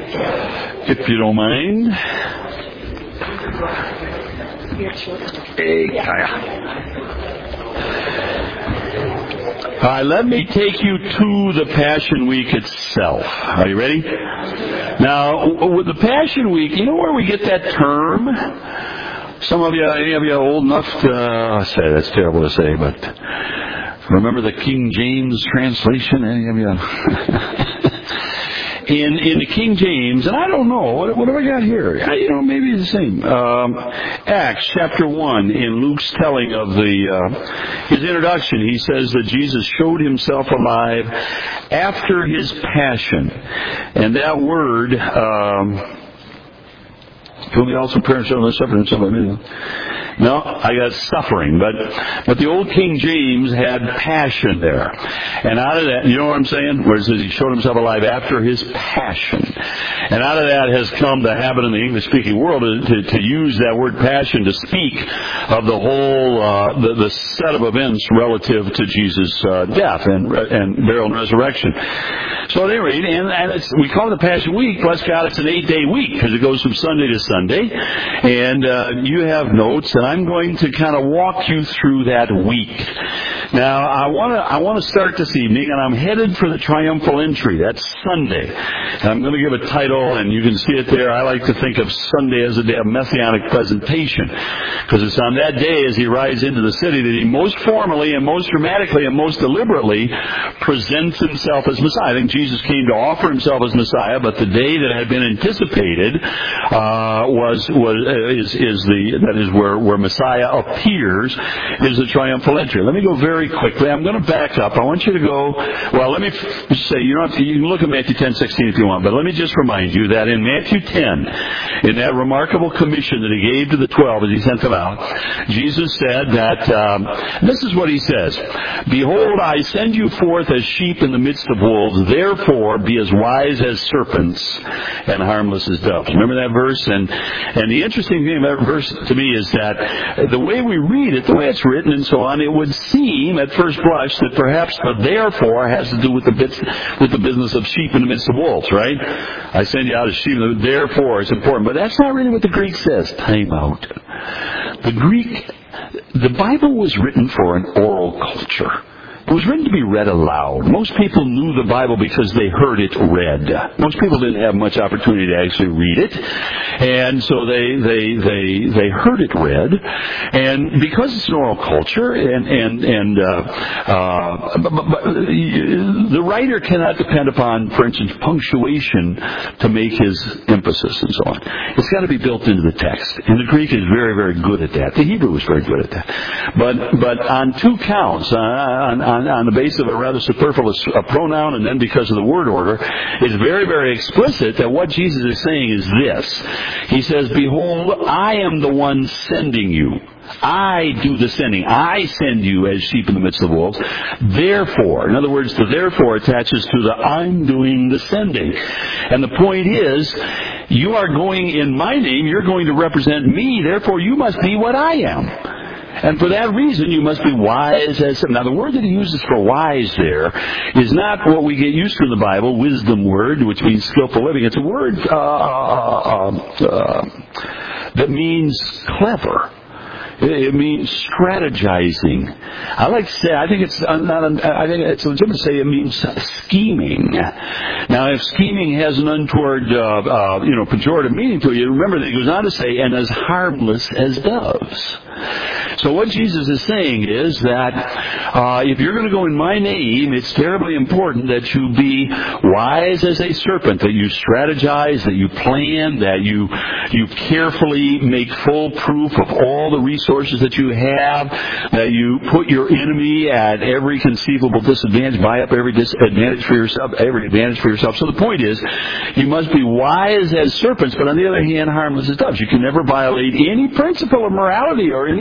If you don't mind. Hey, Kaya. All right, let me take you to the Passion Week itself. Are you ready? Now, with the Passion Week, you know where we get that term? Some of you, any of you are old enough to say that's terrible to say, but remember the King James translation? Any of you? In the King James, and I don't know, what have I got here? Maybe it's the same. Acts chapter 1, in Luke's telling of his introduction, he says that Jesus showed himself alive after his passion. And that word, can we also parents show this suffering and something? No, I got suffering, but the old King James had passion there. And out of that, you know what I'm saying? Where it says he showed himself alive after his passion. And out of that has come the habit in the English-speaking world to use that word passion to speak of the whole, the set of events relative to Jesus' death and burial and resurrection. So at any rate, and we call it the Passion Week. Bless God, it's an 8-day week because it goes from Sunday to Sunday. And you have notes, and I'm going to kind of walk you through that week. Now, I want to start this evening, and I'm headed for the triumphal entry. That's Sunday. And I'm going to give a title, and you can see it there. I like to think of Sunday as a day of messianic presentation, because it's on that day as he rides into the city that he most formally and most dramatically and most deliberately presents himself as Messiah. I think Jesus came to offer himself as Messiah, but the day that had been anticipated is where Messiah appears, is the triumphal entry. Let me go very quickly. I'm going to back up. I want you to go, well, let me say, you can look at Matthew 10:16 if you want, but let me just remind you that in Matthew 10, in that remarkable commission that he gave to the 12 as he sent them out, Jesus said that, this is what he says, "Behold, I send you forth as sheep in the midst of wolves, therefore be as wise as serpents and harmless as doves." Remember that verse? And the interesting thing about that verse to me is that the way we read it, the way it's written and so on, it would seem at first blush that perhaps the therefore has to do with the business of sheep in the midst of wolves, right? I send you out as sheep, therefore it's important. But that's not really what the Greek says. Time out. The Bible was written for an oral culture. It was written to be read aloud. Most people knew the Bible because they heard it read. Most people didn't have much opportunity to actually read it, and so they heard it read. And because it's an oral culture, but the writer cannot depend upon, for instance, punctuation to make his emphasis and so on. It's got to be built into the text, and the Greek is very, very good at that. The Hebrew was very good at that. But on two counts, on the basis of a rather superfluous pronoun, and then because of the word order, it's very, very explicit that what Jesus is saying is this. He says, "Behold, I am the one sending you. I do the sending. I send you as sheep in the midst of wolves. Therefore," in other words, the therefore attaches to the I'm doing the sending. And the point is, you are going in my name, you're going to represent me, therefore you must be what I am. And for that reason, you must be wise as... Now, the word that he uses for wise there is not what we get used to in the Bible, wisdom word, which means skillful living. It's a word that means clever. It means strategizing. I like to say, I think it's legitimate to say it means scheming. Now, if scheming has an untoward, pejorative meaning to it, remember that he goes on to say, "and as harmless as doves." So what Jesus is saying is that if you're going to go in my name, it's terribly important that you be wise as a serpent, that you strategize, that you plan, that you carefully make full proof of all the resources that you have, that you put your enemy at every conceivable disadvantage, buy up every advantage for yourself. So the point is, you must be wise as serpents, but on the other hand, harmless as doves. You can never violate any principle of morality or any reality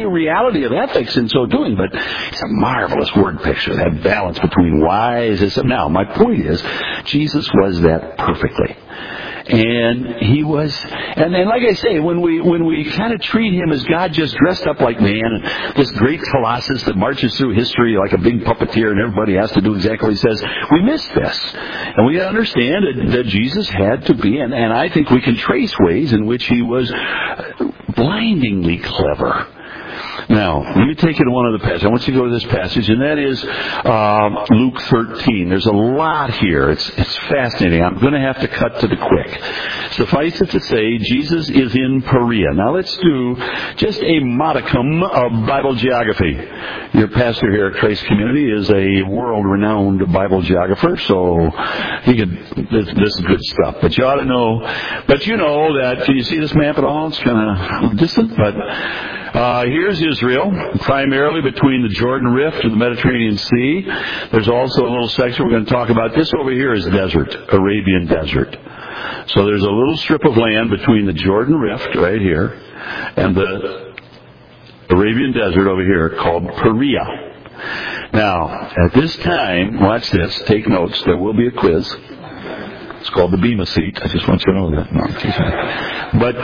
reality of ethics in so doing, but it's a marvelous word picture, that balance between wise and... Now, my point is, Jesus was that perfectly. And he was, and like I say, when we kind of treat him as God just dressed up like man, and this great colossus that marches through history like a big puppeteer and everybody has to do exactly what he says, we miss this. And we understand that Jesus had to be, and I think we can trace ways in which he was blindingly clever. Now, let me take you to one other passage. I want you to go to this passage, and that is Luke 13. There's a lot here. It's fascinating. I'm going to have to cut to the quick. Suffice it to say, Jesus is in Perea. Now, let's do just a modicum of Bible geography. Your pastor here at Christ Community is a world-renowned Bible geographer, so this is good stuff. But you ought to know, but you know that, can you see this map at all? It's kind of distant, but... here's Israel, primarily between the Jordan Rift and the Mediterranean Sea. There's also a little section we're going to talk about. This over here is desert, Arabian desert. So there's a little strip of land between the Jordan Rift right here and the Arabian desert over here called Perea. Now, at this time, watch this, take notes, there will be a quiz. It's called the Bema seat. I just want you to know that. No, but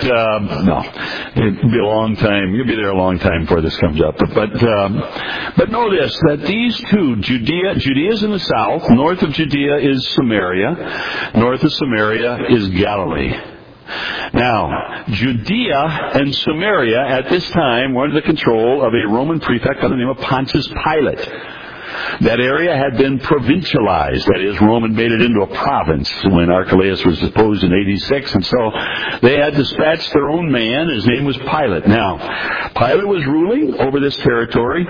it'll be a long time. You'll be there a long time before this comes up. But know this, that these two, Judea is in the south. North of Judea is Samaria. North of Samaria is Galilee. Now, Judea and Samaria at this time were under the control of a Roman prefect by the name of Pontius Pilate. That area had been provincialized. That is, Rome had made it into a province when Archelaus was deposed in 86. And so they had dispatched their own man. His name was Pilate. Now, Pilate was ruling over this territory.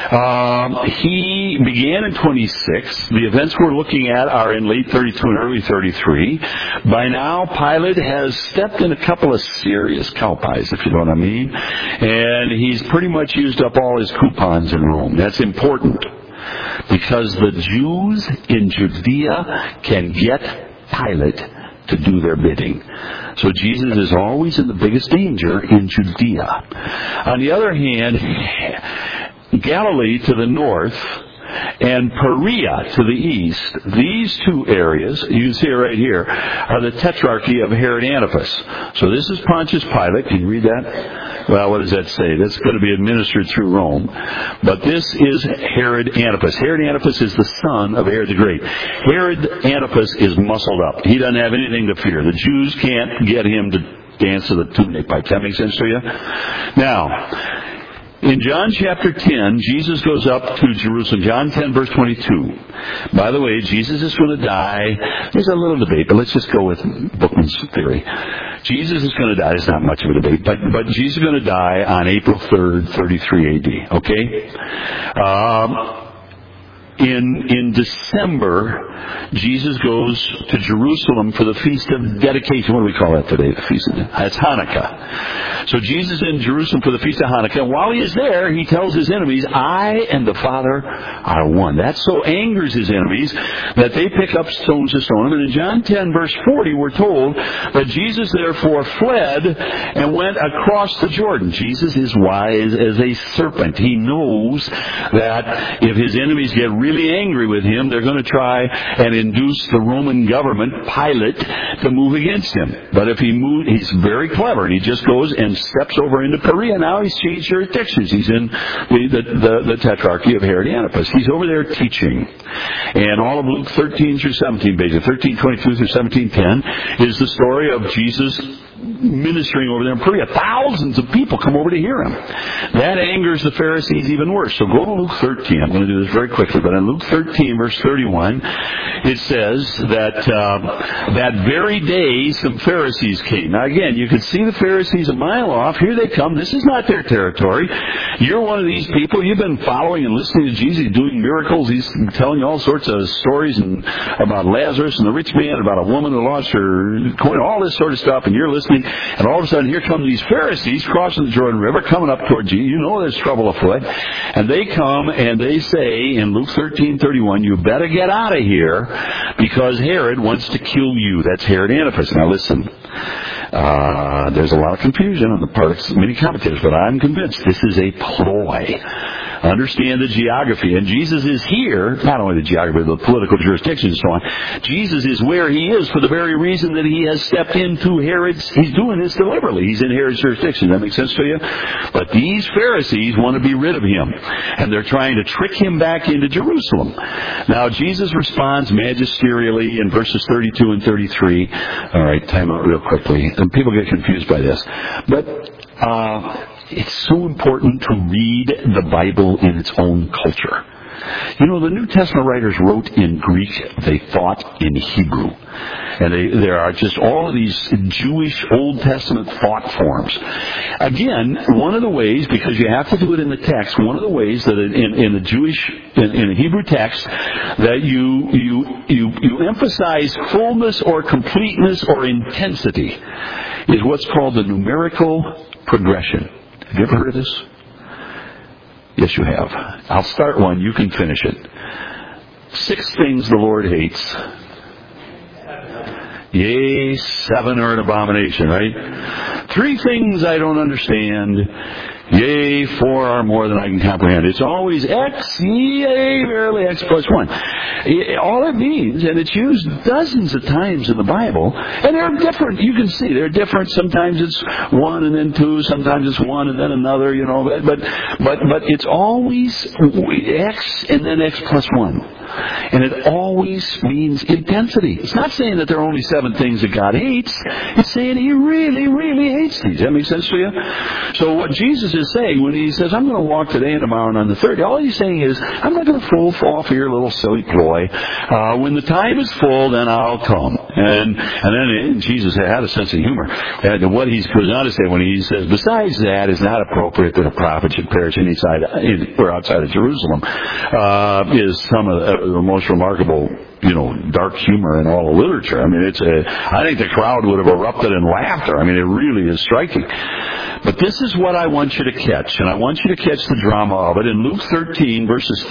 He began in 26. The events we're looking at are in late 32 and early 33. By now, Pilate has stepped in a couple of serious cow pies, if you know what I mean. And he's pretty much used up all his coupons in Rome. That's important, because the Jews in Judea can get Pilate to do their bidding. So Jesus is always in the biggest danger in Judea. On the other hand, Galilee to the north and Perea to the east, these two areas, you can see it right here, are the tetrarchy of Herod Antipas. So this is Pontius Pilate. Can you read that? Well, what does that say? That's going to be administered through Rome. But this is Herod Antipas. Herod Antipas is the son of Herod the Great. Herod Antipas is muscled up. He doesn't have anything to fear. The Jews can't get him to dance to the tunic pipe. That makes sense to you? Now, in John chapter 10, Jesus goes up to Jerusalem. John 10, verse 22. By the way, Jesus is going to die. There's a little debate, but let's just go with Bookman's theory. Jesus is going to die. There's not much of a debate, but Jesus is going to die on April 3rd, 33 AD. Okay? In December, Jesus goes to Jerusalem for the Feast of Dedication. What do we call that today? The Feast of It's Hanukkah. So Jesus is in Jerusalem for the Feast of Hanukkah. And while he is there, he tells his enemies, I and the Father are one. That so angers his enemies that they pick up stones to stone him. And in John 10, verse 40, we're told that Jesus therefore fled and went across the Jordan. Jesus is wise as a serpent. He knows that if his enemies get really angry with him, they're going to try and induce the Roman government, Pilate, to move against him. But if he moves, he's very clever, and he just goes and steps over into Perea. Now he's changed jurisdictions. He's in the tetrarchy of Herod Antipas. He's over there teaching. And all of Luke 13 through 17, basically, 13:22 through 17:10, is the story of Jesus ministering over there in Perea. Thousands of people come over to hear him. That angers the Pharisees even worse. So go to Luke 13. I'm going to do this very quickly. But in Luke 13, verse 31, it says that that very day some Pharisees came. Now again, you can see the Pharisees a mile off. Here they come. This is not their territory. You're one of these people. You've been following and listening to Jesus. He's doing miracles. He's telling all sorts of stories about Lazarus and the rich man, about a woman who lost her coin, all this sort of stuff, and you're listening. And all of a sudden, here come these Pharisees crossing the Jordan River, coming up toward Jesus. You know there's trouble afoot. And they come and they say in Luke 13:31, you better get out of here because Herod wants to kill you. That's Herod Antipas. Now listen, there's a lot of confusion on the part of many commentators, but I'm convinced this is a ploy. Understand the geography. And Jesus is here, not only the geography, but the political jurisdiction and so on. Jesus is where he is for the very reason that he has stepped into Herod's, he's doing this deliberately. He's in Herod's jurisdiction. Does that make sense to you? But these Pharisees want to be rid of him. And they're trying to trick him back into Jerusalem. Now, Jesus responds magisterially in verses 32 and 33. All right, time out real quickly. And people get confused by this. But, it's so important to read the Bible in its own culture. You know, the New Testament writers wrote in Greek, they thought in Hebrew. And there are just all of these Jewish Old Testament thought forms. Again, one of the ways, because you have to do it in the text, one of the ways that in the Jewish, in the Hebrew text, that you emphasize fullness or completeness or intensity is what's called the numerical progression. Have you ever heard of this? Yes, you have. I'll start one. You can finish it. 6 things the Lord hates. Yea, 7 are an abomination, right? 3 things I don't understand. Yea, 4 are more than I can comprehend. It's always X, yea, verily X plus 1. All it means, and it's used dozens of times in the Bible, and they're different. You can see they're different. Sometimes it's 1 and then 2. Sometimes it's 1 and then another. You know, but it's always X and then X plus 1. And it always means intensity. It's not saying that there are only 7 things that God hates. It's saying he really, really hates these. Does that make sense to you? So what Jesus is saying when he says, I'm going to walk today and tomorrow and on the third, all he's saying is, I'm not going to fall for your little silly ploy. When the time is full, then I'll come. And then Jesus had a sense of humor. And what he goes on to say when he says, besides that, it's not appropriate that a prophet should perish inside or outside of Jerusalem, is some of the most remarkable, dark humor in all of literature. I mean, I think the crowd would have erupted in laughter. I mean, it really is striking. But this is what I want you to catch, and I want you to catch the drama of it in Luke 13, verses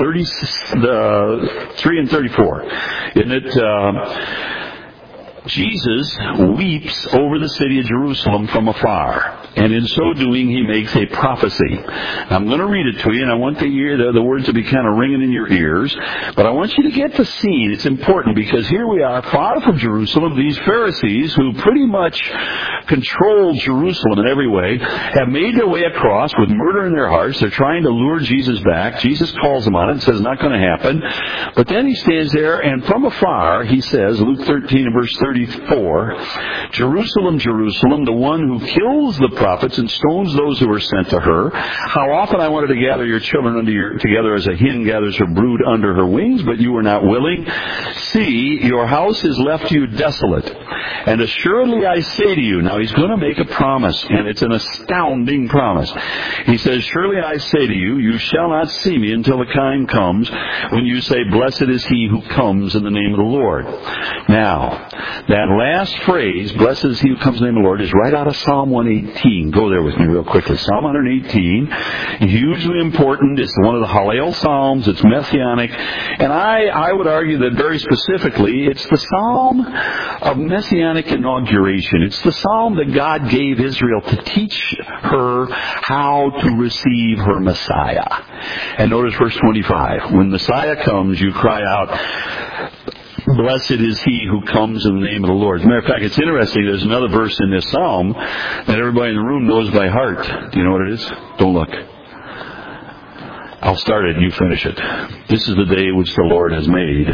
33 and 34. Isn't it? Jesus weeps over the city of Jerusalem from afar, and in so doing he makes a prophecy. I'm going to read it to you, and I want the words to be kind of ringing in your ears, but I want you to get the scene. It's important because here we are, far from Jerusalem. These Pharisees, who pretty much control Jerusalem in every way, have made their way across with murder in their hearts. They're trying to lure Jesus back. Jesus calls them on it and says, not going to happen. But then he stands there, and from afar, he says, Luke 13 and verse 34, Jerusalem, Jerusalem, the one who kills the prophets and stones those who are sent to her. How often I wanted to gather your children together as a hen gathers her brood under her wings, but you were not willing. See, your house is left to you desolate. And assuredly I say to you, now he's going to make a promise, and it's an astounding promise. He says, surely I say to you, you shall not see me until the time comes when you say, blessed is he who comes in the name of the Lord. Now, that last phrase, blessed is he who comes in the name of the Lord, is right out of Psalm 118. Go there with me real quickly. Psalm 118, hugely important. It's one of the Hallel Psalms. It's messianic. And I would argue that very specifically, it's the Psalm of messianic inauguration. It's the Psalm that God gave Israel to teach her how to receive her Messiah. And notice verse 25. When Messiah comes, you cry out, blessed is he who comes in the name of the Lord. As a matter of fact, it's interesting. There's another verse in this psalm that everybody in the room knows by heart. Do you know what it is? Don't look. I'll start it and you finish it. This is the day which the Lord has made.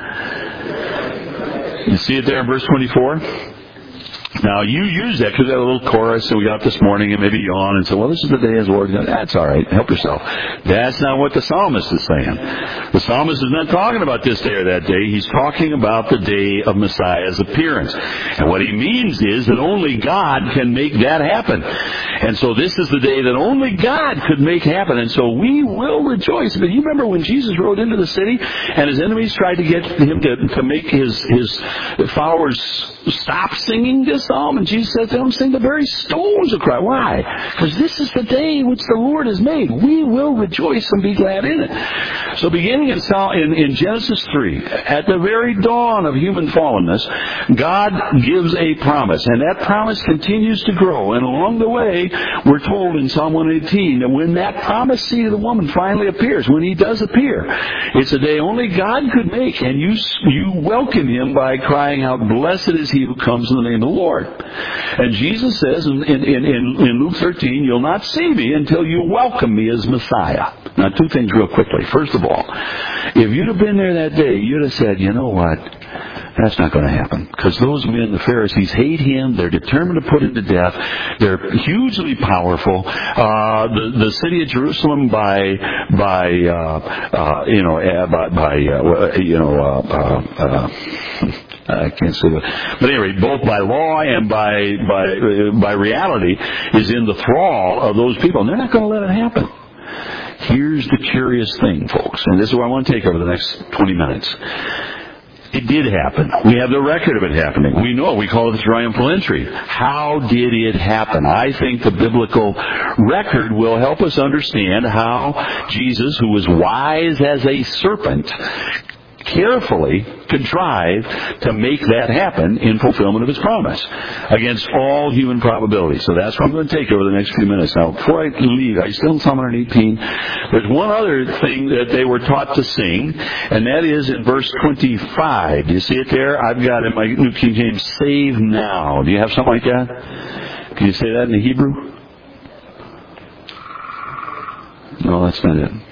You see it there in verse 24? Now, you use that because we had a little chorus that we got this morning and maybe yawn and say, well, this is the day as the Lord. That's all right. Help yourself. That's not what the psalmist is saying. The psalmist is not talking about this day or that day. He's talking about the day of Messiah's appearance. And what he means is that only God can make that happen. And so this is the day that only God could make happen. And so we will rejoice. But you remember when Jesus rode into the city and his enemies tried to get him to make his followers stop singing this this psalm, and Jesus says to them, sing, the very stones will cry. Why? Because this is the day which the Lord has made. We will rejoice and be glad in it. So beginning in Genesis 3, at the very dawn of human fallenness, God gives a promise, and that promise continues to grow. And along the way, we're told in Psalm 118 that when that promised seed of the woman finally appears, when he does appear, it's a day only God could make, and you welcome him by crying out, blessed is he who comes in the name of the Lord. And Jesus says in Luke 13, you'll not see me until you welcome me as Messiah. Now, two things real quickly. First of all, if you'd have been there that day, you'd have said, you know what? That's not going to happen. Because those men, the Pharisees, hate him. They're determined to put him to death. They're hugely powerful. The city of Jerusalem by I can't say that. But anyway, both by law and by reality is in the thrall of those people. And they're not going to let it happen. Here's the curious thing, folks. And this is what I want to take over the next 20 minutes. It did happen. We have the record of it happening. We know it. We call it the triumphal entry. How did it happen? I think the biblical record will help us understand how Jesus, who was wise as a serpent, carefully contrived to make that happen in fulfillment of his promise against all human probability. So that's what I'm going to take over the next few minutes. Now, before I leave, I still in Psalm 118. There's one other thing that they were taught to sing, and that is in verse 25. Do you see it there? I've got in my New King James, save now. Do you have something like that? Can you say that in the Hebrew? No, that's not it.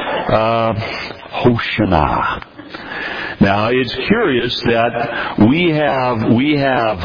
Hoshana. Now, it's curious that we have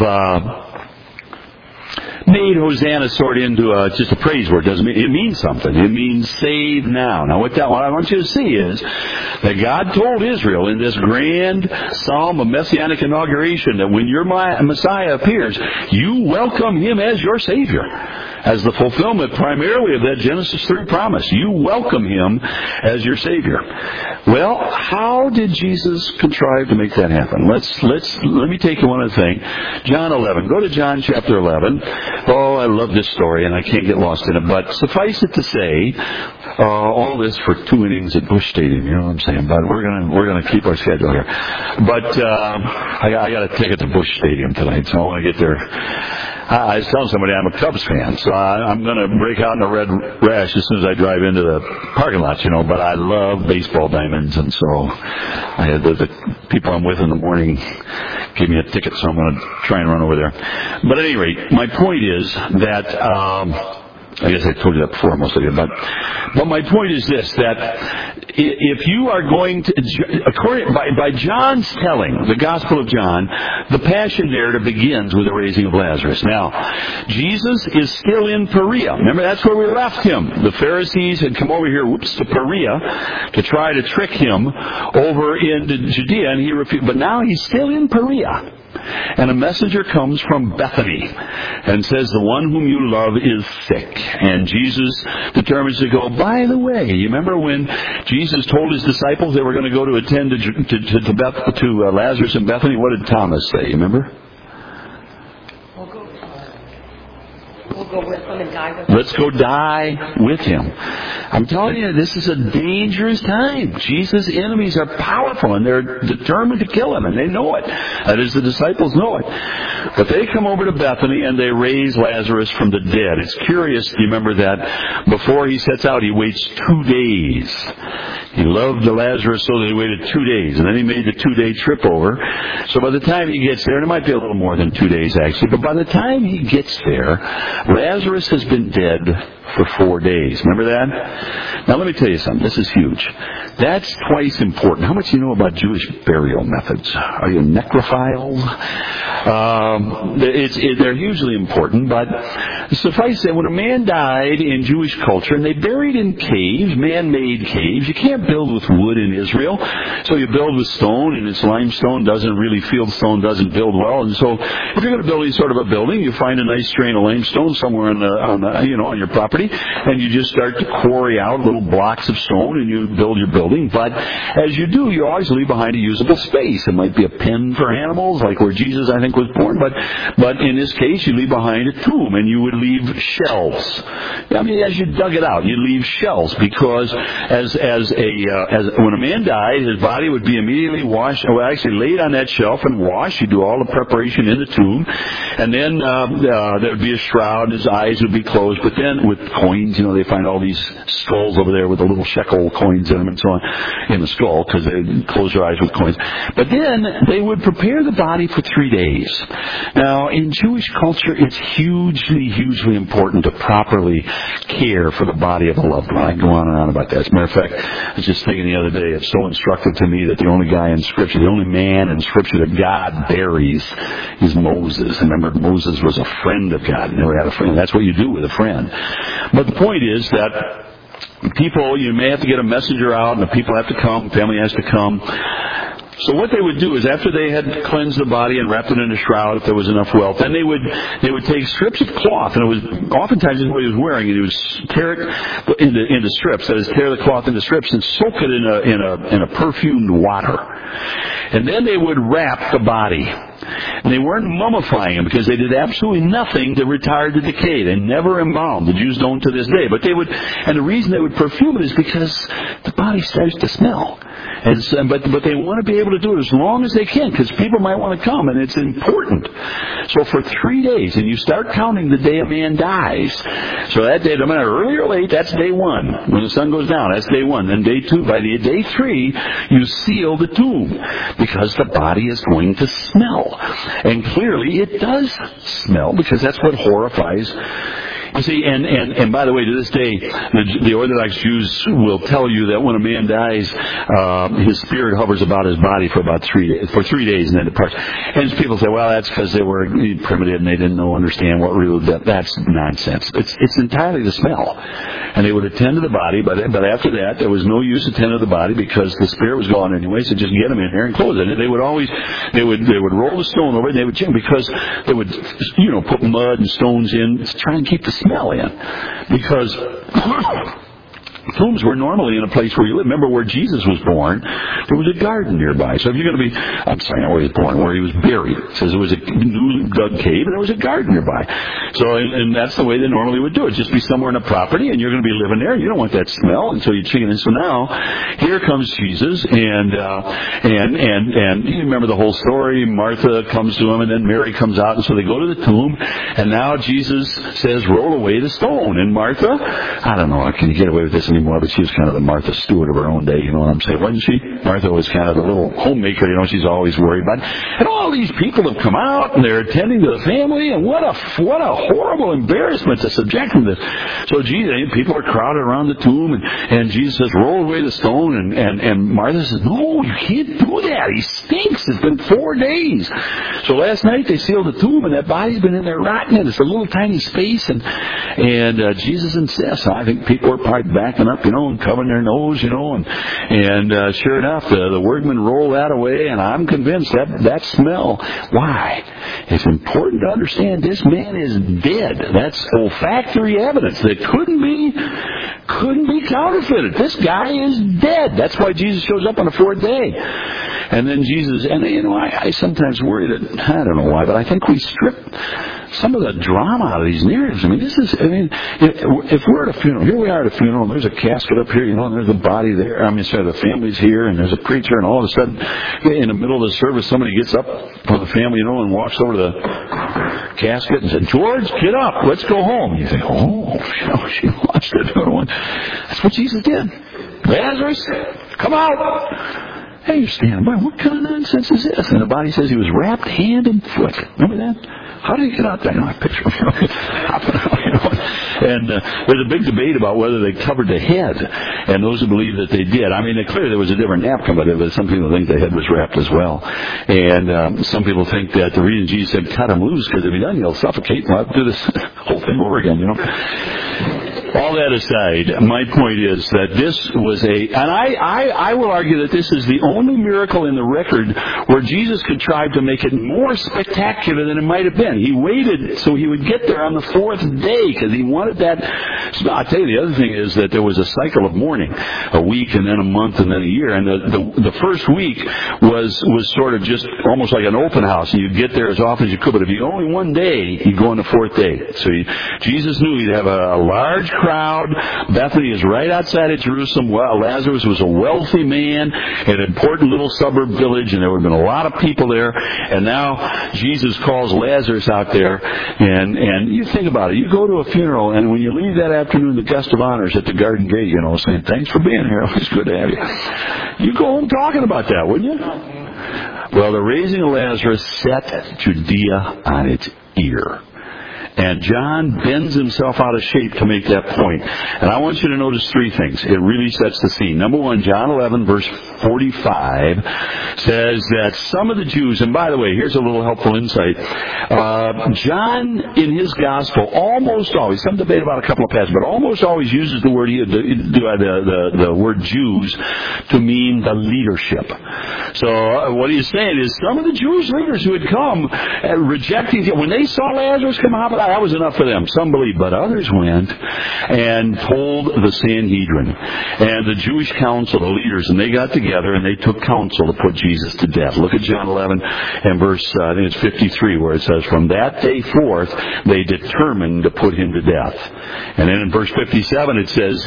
made Hosanna sort of into just a praise word. It means something. It means save now. Now, what I want you to see is that God told Israel in this grand psalm of messianic inauguration that when your Messiah appears, you welcome him as your Savior, as the fulfillment primarily of that Genesis 3 promise. You welcome him as your Savior. Well, how did Jesus contrive to make that happen? Let me take you one other thing. John 11. Go to John chapter 11. Oh, I love this story, and I can't get lost in it. But suffice it to say, all this for 2 innings at Busch Stadium. You know what I'm saying? But we're gonna keep our schedule here. But I got a ticket to Busch Stadium tonight, so I want to get there. I was telling somebody I'm a Cubs fan, so I'm going to break out in a red rash as soon as I drive into the parking lot, But I love baseball diamonds, and so I had the people I'm with in the morning gave me a ticket, so I'm going to try and run over there. But at any rate, my point is that I guess I told you that before, most of you, but my point is this, that if you are going to, according by John's telling, the Gospel of John, the Passion narrative begins with the raising of Lazarus. Now, Jesus is still in Perea. Remember, that's where we left him. The Pharisees had come over here, to Perea, to try to trick him over into Judea, and he refused. But now he's still in Perea. And a messenger comes from Bethany and says, the one whom you love is sick. And Jesus determines to go. By the way, you remember when Jesus told his disciples they were going to go to attend to Lazarus in Bethany? What did Thomas say? You remember? We'll go with him and die with him. Let's go die with him. I'm telling you, this is a dangerous time. Jesus' enemies are powerful, and they're determined to kill him, and they know it. That is, the disciples know it. But they come over to Bethany, and they raise Lazarus from the dead. It's curious, you remember that before he sets out, he waits 2 days. He loved Lazarus so that he waited 2 days, and then he made the 2-day trip over. So by the time he gets there, and it might be a little more than 2 days actually, but by the time he gets there, Lazarus has been dead for 4 days. Remember that? Now let me tell you something. This is huge. That's twice important. How much do you know about Jewish burial methods? Are you necrophiles? They're hugely important, but Suffice that when a man died in Jewish culture, and they buried in caves, man-made caves, you can't build with wood in Israel, so you build with stone, and it's limestone, fieldstone doesn't build well, and so if you're going to build any sort of a building, you find a nice strain of limestone somewhere on your property, and you just start to quarry out little blocks of stone, and you build your building. But as you do, you always leave behind a usable space. It might be a pen for animals, like where Jesus, I think, was born, but in this case, you leave behind a tomb, and you would leave shelves. I mean, as you dug it out, you leave shelves, because as when a man died, his body would be immediately washed, or actually laid on that shelf and washed. You do all the preparation in the tomb, and then there would be a shroud, his eyes would be closed, but then with coins, they find all these skulls over there with the little shekel coins in them and so on, in the skull, because they close your eyes with coins. But then they would prepare the body for 3 days. Now, in Jewish culture, it's hugely important to properly care for the body of a loved one. I can go on and on about that. As a matter of fact, I was just thinking the other day, it's so instructive to me that the only guy in Scripture, the only man in Scripture that God buries is Moses. And remember, Moses was a friend of God. He never had a friend. That's what you do with a friend. But the point is that people, you may have to get a messenger out, and the people have to come, family has to come. So what they would do is, after they had cleansed the body and wrapped it in a shroud, if there was enough wealth, then they would take strips of cloth, and it was oftentimes what he was wearing, and he would tear it into strips. That is, tear the cloth into strips and soak it in a perfumed water, and then they would wrap the body. And they weren't mummifying him, because they did absolutely nothing to retard the decay. They never embalmed. The Jews don't to this day. But the reason they would perfume it is because the body starts to smell. But they want to be able to do it as long as they can, because people might want to come, and it's important. So for 3 days, and you start counting the day a man dies. So that day, no matter early or late, that's day 1. When the sun goes down, that's day 1. Then day 2. By day 3, you seal the tomb, because the body is going to smell. And clearly it does smell, because that's what horrifies. You see, and by the way, to this day, the Orthodox Jews will tell you that when a man dies, his spirit hovers about his body for about 3 days, and then departs. And people say, well, that's because they were primitive and they didn't understand what really. That's nonsense. It's entirely the smell. And they would attend to the body, but after that, there was no use attending to the body, because the spirit was gone anyway. So just get them in there and close it. And they would roll the stone over it, and they would change, because they would put mud and stones in to try and keep the smell in, because tombs were normally in a place where you live. Remember, where Jesus was born, there was a garden nearby. So if you're going to be, not where he was born, where he was buried. It says there was a newly dug cave, and there was a garden nearby. So, and that's the way they normally would do it. Just be somewhere in a property, and you're going to be living there. You don't want that smell, and so you change it. And so now, here comes Jesus, and you remember the whole story. Martha comes to him, and then Mary comes out, and so they go to the tomb, and now Jesus says, roll away the stone. And Martha, I don't know, can you get away with this anymore, but she was kind of the Martha Stewart of her own day, you know what I'm saying, wasn't she? Martha was kind of the little homemaker, she's always worried about. And all these people have come out, and they're attending to the family, and what a horrible embarrassment to subject them to this. So people are crowded around the tomb, and Jesus says, roll away the stone, and Martha says, no, you can't do that. He stinks. It's been 4 days. So last night they sealed the tomb, and that body's been in there rotting, and it's a little tiny space, and Jesus insists. I think people are probably backing up, and covering their nose, and sure enough, the workmen roll that away, and I'm convinced that smell. Why? It's important to understand this man is dead. That's olfactory evidence that couldn't be counterfeited. This guy is dead. That's why Jesus shows up on the 4th day. And then Jesus, I sometimes worry that, I don't know why, but I think we strip some of the drama out of these narratives. If we're at a funeral, here we are at a funeral, and there's a casket up here, and there's a body there. The family's here, and there's a preacher, and all of a sudden, in the middle of the service, somebody gets up from the family, and walks over to the casket and says, George, get up, let's go home. And you think, she lost it. That's what Jesus did. Lazarus, come out. Hey, you're standing by. What kind of nonsense is this? And the body says he was wrapped hand and foot. Remember that? How did he get out there? No, I picture him hopping out, And there's a big debate about whether they covered the head, and those who believe that they did. I mean, clearly there was a different napkin, but some people think the head was wrapped as well. And some people think that the reason Jesus said cut him loose, because if he doesn't, he'll suffocate, and we'll have to do this whole thing over again, All that aside, my point is that this was and I will argue that this is the only miracle in the record where Jesus contrived to make it more spectacular than it might have been. He waited so he would get there on the fourth day because he wanted that. So I'll tell you, the other thing is that there was a cycle of mourning, a week and then a month and then a year. And the first week was sort of just almost like an open house. You'd get there as often as you could, but if you only one day, you'd go on the fourth day. So Jesus knew he'd have a large crowd. Bethany is right outside of Jerusalem. Well, Lazarus was a wealthy man in an important little suburb village, and there would have been a lot of people there. And now Jesus calls Lazarus out there, and you think about it. You go to a funeral, and when you leave that afternoon, the guest of honor is at the garden gate, saying, "Thanks for being here. It's good to have you." You go home talking about that, wouldn't you? Well, the raising of Lazarus set Judea on its ear. And John bends himself out of shape to make that point. And I want you to notice three things. It really sets the scene. Number one, John 11, verse 45, says that some of the Jews, and by the way, here's a little helpful insight. John, in his gospel, almost always, some debate about a couple of passages, but almost always uses the word the word Jews to mean the leadership. So what he's saying is some of the Jewish leaders who had come rejecting, when they saw Lazarus come out, that was enough for them. Some believed, but others went and told the Sanhedrin and the Jewish council, the leaders, and they got together and they took counsel to put Jesus to death. Look at John 11 and verse, I think it's 53, where it says, "From that day forth, they determined to put him to death." And then in verse 57, it says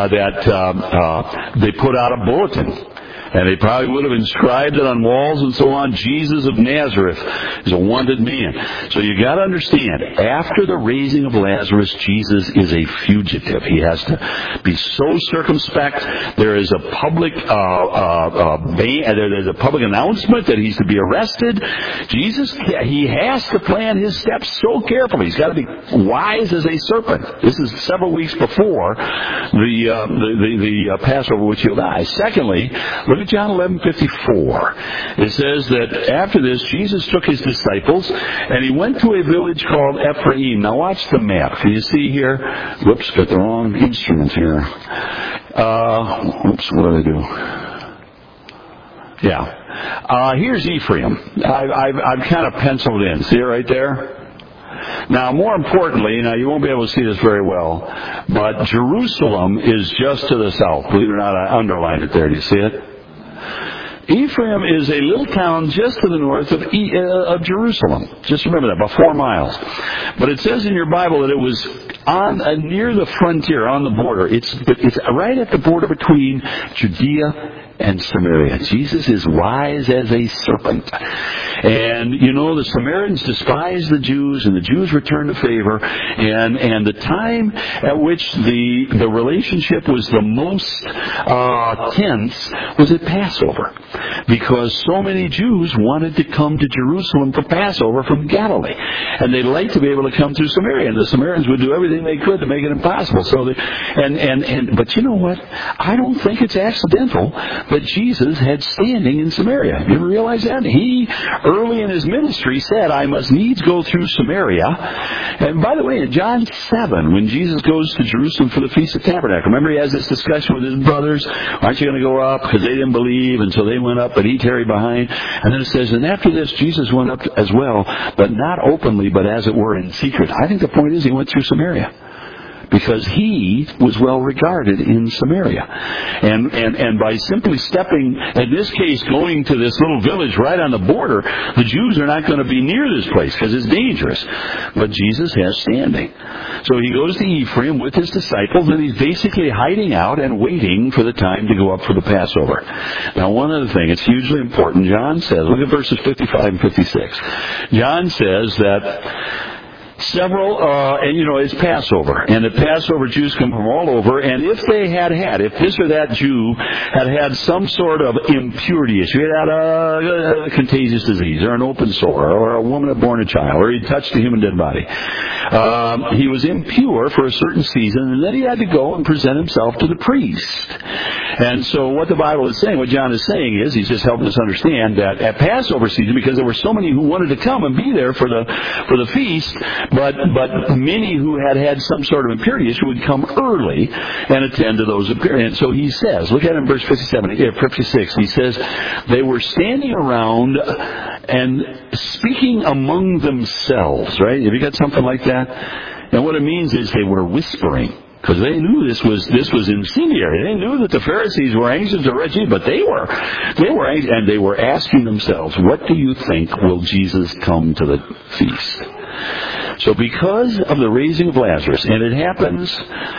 that they put out a bulletin. And they probably would have inscribed it on walls and so on. Jesus of Nazareth is a wanted man. So you got to understand, after the raising of Lazarus, Jesus is a fugitive. He has to be so circumspect. There is a public there's a public announcement that he's to be arrested. Jesus, he has to plan his steps so carefully. He's got to be wise as a serpent. This is several weeks before the Passover, which he'll die. Secondly, look at John 11:54. It says that after this, Jesus took his disciples and he went to a village called Ephraim. Now watch the map. Can you see here? Whoops, got the wrong instrument here. What do I do? Yeah. Here's Ephraim. I've kind of penciled in. See it right there? Now, more importantly, you won't be able to see this very well, but Jerusalem is just to the south. Believe it or not, I underlined it there. Do you see it? Ephraim is a little town just to the north of Jerusalem. Just remember that, about 4 miles. But it says in your Bible that it was on near the frontier, on the border. It's right at the border between Judea and Samaria. Jesus is wise as a serpent. And, the Samaritans despised the Jews, and the Jews returned to favor. And the time at which the relationship was the most tense was at Passover. Because so many Jews wanted to come to Jerusalem for Passover from Galilee. And they'd like to be able to come through Samaria. And the Samaritans would do everything they could to make it impossible. But you know what? I don't think it's accidental that Jesus had standing in Samaria. You ever realize that? He, early in his ministry, said, "I must needs go through Samaria." And by the way, in John 7, when Jesus goes to Jerusalem for the Feast of Tabernacles, remember he has this discussion with his brothers, "Aren't you going to go up?" Because they didn't believe, and so they went up, but he tarried behind. And then it says, "And after this, Jesus went up as well, but not openly, but as it were in secret." I think the point is he went through Samaria, because he was well regarded in Samaria. And by simply stepping, in this case, going to this little village right on the border, the Jews are not going to be near this place because it's dangerous. But Jesus has standing. So he goes to Ephraim with his disciples, and he's basically hiding out and waiting for the time to go up for the Passover. Now, one other thing, it's hugely important. John says, look at verses 55 and 56. John says that several, and it's Passover. And at Passover, Jews come from all over, and if this or that Jew had some sort of impurity issue, he had a contagious disease, or an open sore, or a woman had borne a child, or he touched a human dead body, he was impure for a certain season, and then he had to go and present himself to the priest. And so what the Bible is saying, what John is saying is, he's just helping us understand that at Passover season, because there were so many who wanted to come and be there for the feast, but many who had some sort of impurity issue would come early and attend to those impurities. And so he says, look at it in verse 56, he says, they were standing around and speaking among themselves, right? Have you got something like that? And what it means is they were whispering. Because they knew this was incendiary. They knew that the Pharisees were anxious to arrest Jesus, but they were anxious, and they were asking themselves, what do you think will Jesus come to the feast? So because of the raising of Lazarus, and it happens,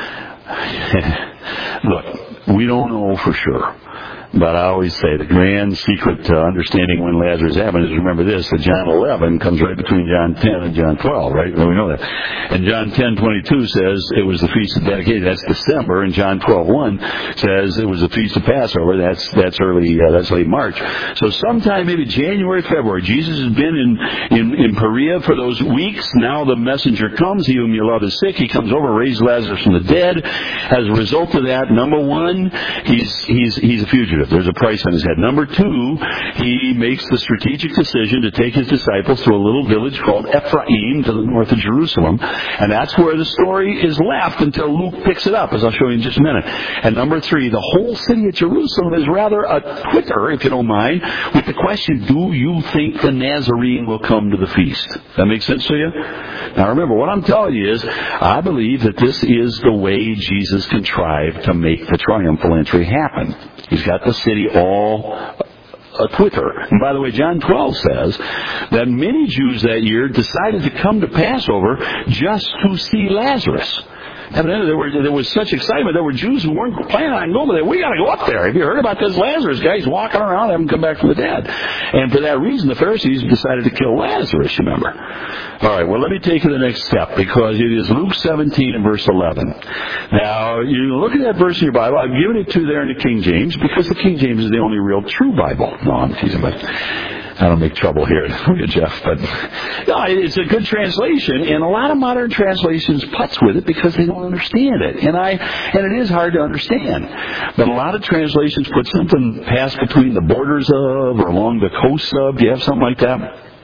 look, we don't know for sure. But I always say the grand secret to understanding when Lazarus happened is, remember this, that John 11 comes right between John 10 and John 12, right? Well, we know that. And John 10:22 says it was the Feast of Dedication. That's December. And John 12:1 says it was the Feast of Passover. That's late March. So sometime maybe January, February, Jesus has been in Perea for those weeks. Now the messenger comes. He whom you love is sick. He comes over, raised Lazarus from the dead. As a result of that, number one, he's a fugitive. There's a price on his head. Number two, he makes the strategic decision to take his disciples to a little village called Ephraim to the north of Jerusalem. And that's where the story is left until Luke picks it up, as I'll show you in just a minute. And number three, the whole city of Jerusalem is rather a twitter, if you don't mind, with the question, do you think the Nazarene will come to the feast? That makes sense to you? Now remember, what I'm telling you is, I believe that this is the way Jesus contrived to make the triumphal entry happen. He's got the city all a twitter. And by the way, John 12 says that many Jews that year decided to come to Passover just to see Lazarus. Evidently, there was such excitement. There were Jews who weren't planning on going, but we got to go up there. Have you heard about this Lazarus guy? He's walking around, haven't come back from the dead. And for that reason, the Pharisees decided to kill Lazarus, remember. All right, well, let me take you to the next step, because it is Luke 17 and verse 11. Now, you look at that verse in your Bible. I've given it to you there in the King James, because the King James is the only real true Bible. No, I'm teasing, but I don't make trouble here. Look at Jeff. But no, it's a good translation, and a lot of modern translations putz with it because they don't understand it. And it is hard to understand. But a lot of translations put something past between the borders of or along the coast of. Do you have something like that?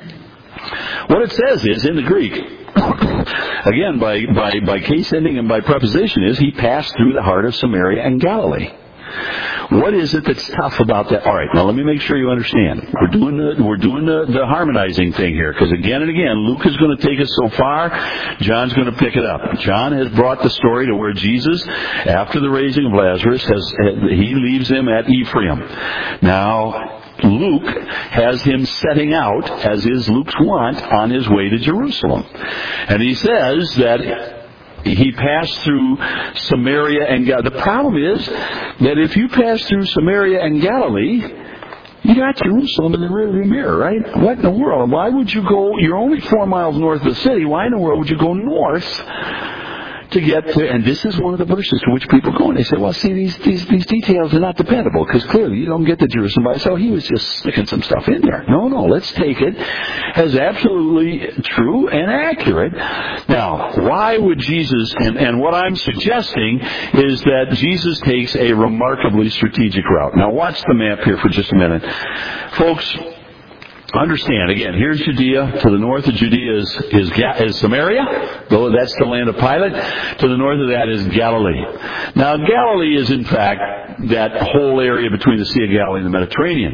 What it says is, in the Greek, again, by case ending and by preposition, is he passed through the heart of Samaria and Galilee. What is it that's tough about that? All right, now let me make sure you understand. We're doing the harmonizing thing here, because again and again, Luke is going to take us so far, John's going to pick it up. John has brought the story to where Jesus, after the raising of Lazarus, he leaves him at Ephraim. Now, Luke has him setting out, as is Luke's wont, on his way to Jerusalem. And he says that he passed through Samaria and Galilee. The problem is that if you pass through Samaria and Galilee, you got Jerusalem in the rearview mirror, right? What in the world? Why would you go? You're only 4 miles north of the city. Why in the world would you go north to get to? And this is one of the verses to which people go and they say, well, see, these details are not dependable, because clearly you don't get to Jerusalem by. So he was just sticking some stuff in there. No, let's take it as absolutely true and accurate. Now, why would Jesus, and what I'm suggesting is that Jesus takes a remarkably strategic route. Now watch the map here for just a minute. Folks, understand, again, here's Judea. To the north of Judea is Samaria. Though that's the land of Pilate. To the north of that is Galilee. Now, Galilee is, in fact, that whole area between the Sea of Galilee and the Mediterranean.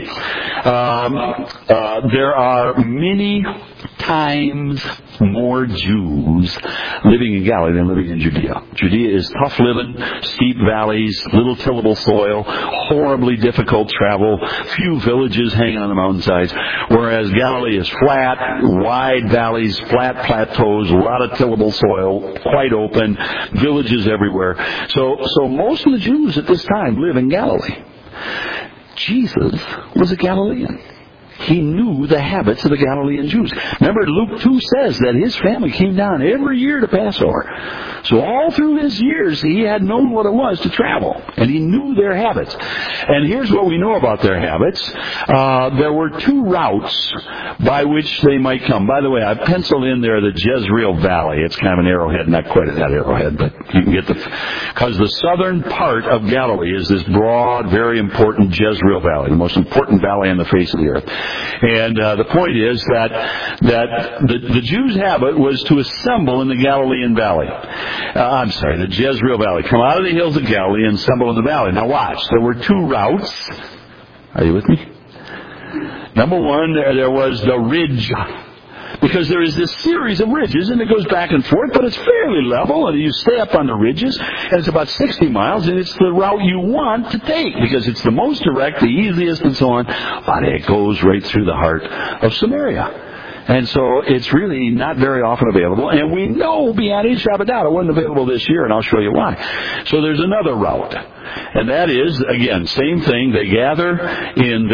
There are many times more Jews living in Galilee than living in Judea. Judea is tough living, steep valleys, little tillable soil, horribly difficult travel, few villages hanging on the mountainsides, whereas Galilee is flat, wide valleys, flat plateaus, a lot of tillable soil, quite open, villages everywhere. So most of the Jews at this time live in Galilee. Jesus was a Galilean. He knew the habits of the Galilean Jews. Remember, Luke 2 says that his family came down every year to Passover. So all through his years, he had known what it was to travel. And he knew their habits. And here's what we know about their habits. There were two routes by which they might come. By the way, I penciled in there the Jezreel Valley. It's kind of an arrowhead, not quite that arrowhead, but you can get because the southern part of Galilee is this broad, very important Jezreel Valley, the most important valley on the face of the earth. And the point is that the Jews' habit was to assemble in the Galilean Valley. The Jezreel Valley. Come out of the hills of Galilee and assemble in the valley. Now watch, there were two routes. Are you with me? Number one, there was the ridge. Because there is this series of ridges, and it goes back and forth, but it's fairly level, and you stay up on the ridges, and it's about 60 miles, and it's the route you want to take, because it's the most direct, the easiest, and so on, but it goes right through the heart of Samaria. And so it's really not very often available, and we know beyond a shadow of a doubt it wasn't available this year, and I'll show you why. So there's another route, and that is, again, same thing, they gather in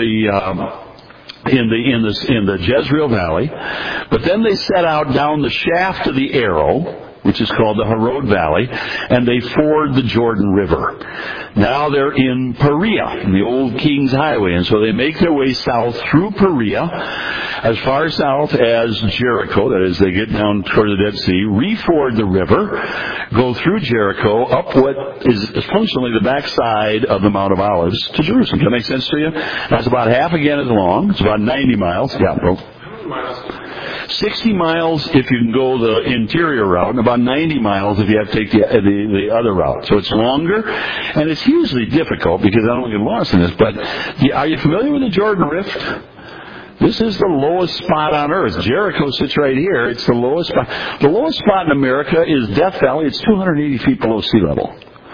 the Jezreel Valley, but then they set out down the shaft of the arrow, which is called the Harod Valley, and they ford the Jordan River. Now they're in Perea, in the old King's Highway, and so they make their way south through Perea, as far south as Jericho, that is, they get down toward the Dead Sea, reford the river, go through Jericho, up what is functionally the backside of the Mount of Olives to Jerusalem. Does that make sense to you? That's about half again as long. It's about 90 miles. Yeah, bro. 60 miles if you can go the interior route, and about 90 miles if you have to take the other route. So it's longer, and it's hugely difficult because I don't want to get lost in this, but are you familiar with the Jordan Rift? This is the lowest spot on earth. Jericho sits right here. It's the lowest spot. The lowest spot in America is Death Valley. It's 280 feet below sea level.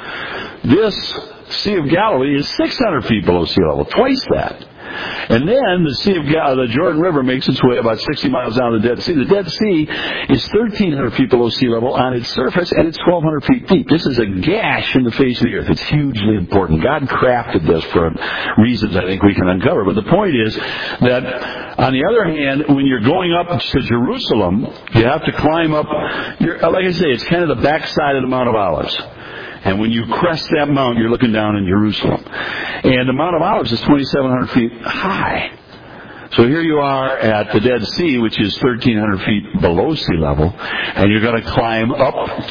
This Sea of Galilee is 600 feet below sea level, twice that. And then the Jordan River makes its way about 60 miles down the Dead Sea. The Dead Sea is 1,300 feet below sea level on its surface, and it's 1,200 feet deep. This is a gash in the face of the earth. It's hugely important. God crafted this for reasons I think we can uncover. But the point is that, on the other hand, when you're going up to Jerusalem, you have to climb up. Like I say, it's kind of the backside of the Mount of Olives. And when you crest that mountain, you're looking down in Jerusalem. And the Mount of Olives is 2,700 feet high. So here you are at the Dead Sea, which is 1,300 feet below sea level, and you're going to climb up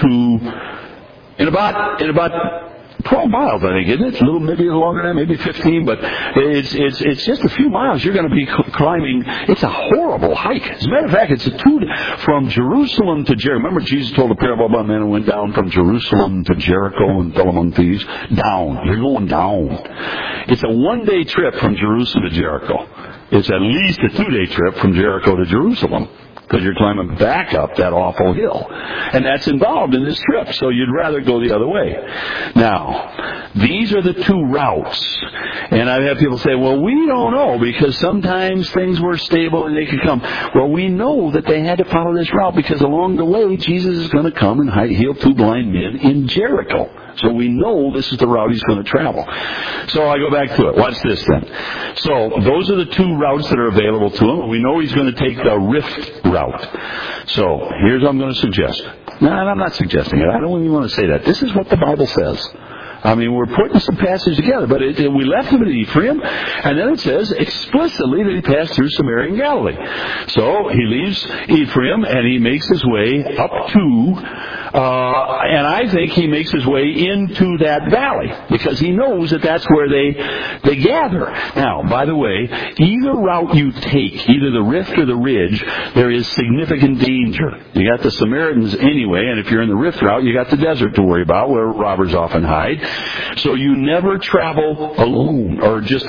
to, in about 12 miles, I think, isn't it? A little, maybe longer than that, maybe 15, but it's just a few miles. You're going to be climbing. It's a horrible hike. As a matter of fact, it's from Jerusalem to Jericho. Remember Jesus told a parable about a man who went down from Jerusalem to Jericho and fell among thieves? Down. You're going down. It's a one-day trip from Jerusalem to Jericho. It's at least a 2-day trip from Jericho to Jerusalem, because you're climbing back up that awful hill. And that's involved in this trip, so you'd rather go the other way. Now, these are the two routes. And I've had people say, well, we don't know, because sometimes things were stable and they could come. Well, we know that they had to follow this route, because along the way, Jesus is going to come and heal 2 blind men in Jericho. So we know this is the route he's going to travel. So I go back to it. Watch this then. So those are the two routes that are available to him. We know he's going to take the Rift route. So here's what I'm going to suggest. No, I'm not suggesting it. I don't even want to say that. This is what the Bible says. I mean, we're putting some passages together, but we left him at Ephraim, and then it says explicitly that he passed through Samaria and Galilee. So he leaves Ephraim, and he makes his way up to, and I think he makes his way into that valley, because he knows that that's where they gather. Now, by the way, either route you take, either the Rift or the Ridge, there is significant danger. You got the Samaritans anyway, and if you're in the Rift route, you got the desert to worry about, where robbers often hide. So you never travel alone, or just,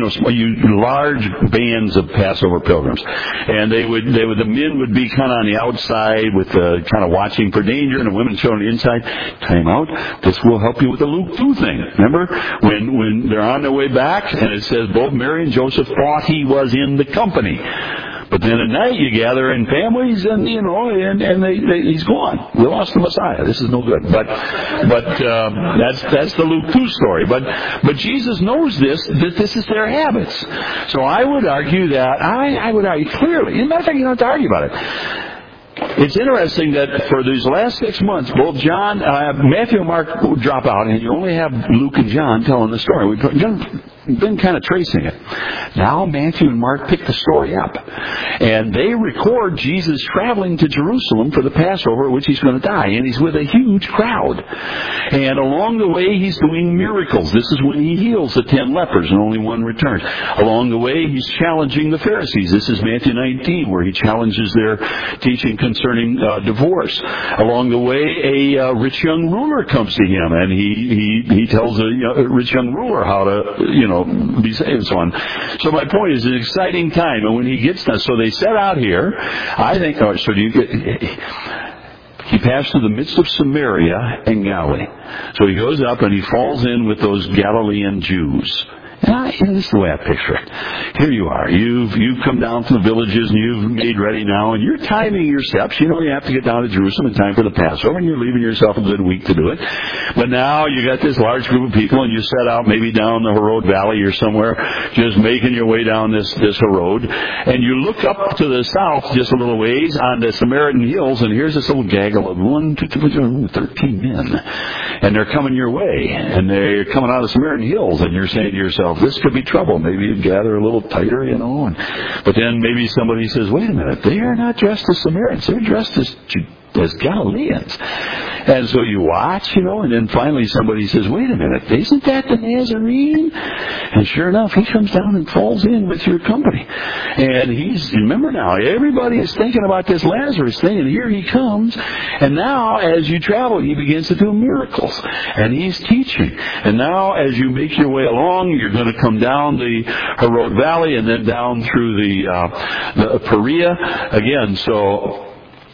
large bands of Passover pilgrims. And the men would be kind of on the outside with kind of watching for danger, and the women showing the inside. Time out. This will help you with the Luke 2 thing. Remember? When they're on their way back, and it says both Mary and Joseph thought he was in the company. But then at night you gather in families, and he's gone. We lost the Messiah. This is no good. But that's the Luke 2 story. But Jesus knows that this is their habits. So I would argue that I would argue clearly. As a matter of fact, you don't have to argue about it. It's interesting that for these last 6 months, both Matthew and Mark drop out, and you only have Luke and John telling the story. We've been kind of tracing it. Now Matthew and Mark pick the story up, and they record Jesus traveling to Jerusalem for the Passover, which he's going to die, and he's with a huge crowd. And along the way, he's doing miracles. This is when he heals the 10 lepers, and only one returns. Along the way, he's challenging the Pharisees. This is Matthew 19, where he challenges their teaching concerning divorce. Along the way, a rich young ruler comes to him, and he tells a rich young ruler how to, be saved and so on. So my point is, it's an exciting time. And when he gets done, so they set out here. I think, he passed through the midst of Samaria and Galilee. So he goes up and he falls in with those Galilean Jews. And this is the way I picture it. Here you are. You've come down from the villages and you've made ready now, and you're timing your steps. You have to get down to Jerusalem in time for the Passover, and you're leaving yourself a good week to do it. But now you got this large group of people, and you set out maybe down the Harod Valley or somewhere, just making your way down this Harod, and you look up to the south just a little ways on the Samaritan hills, and here's this little gaggle of 13 men, and they're coming your way, and they're coming out of the Samaritan hills, and you're saying to yourself, this could be trouble. Maybe you gather a little tighter, but then maybe somebody says, wait a minute, they are not dressed as Samaritans. They're dressed as Galileans. And so you watch, and then finally somebody says, wait a minute, isn't that the Nazarene? And sure enough, he comes down and falls in with your company. And remember now, everybody is thinking about this Lazarus thing, and here he comes. And now, as you travel, he begins to do miracles. And he's teaching. And now, as you make your way along, you're going to come down the Harod Valley and then down through the Perea. Again, so...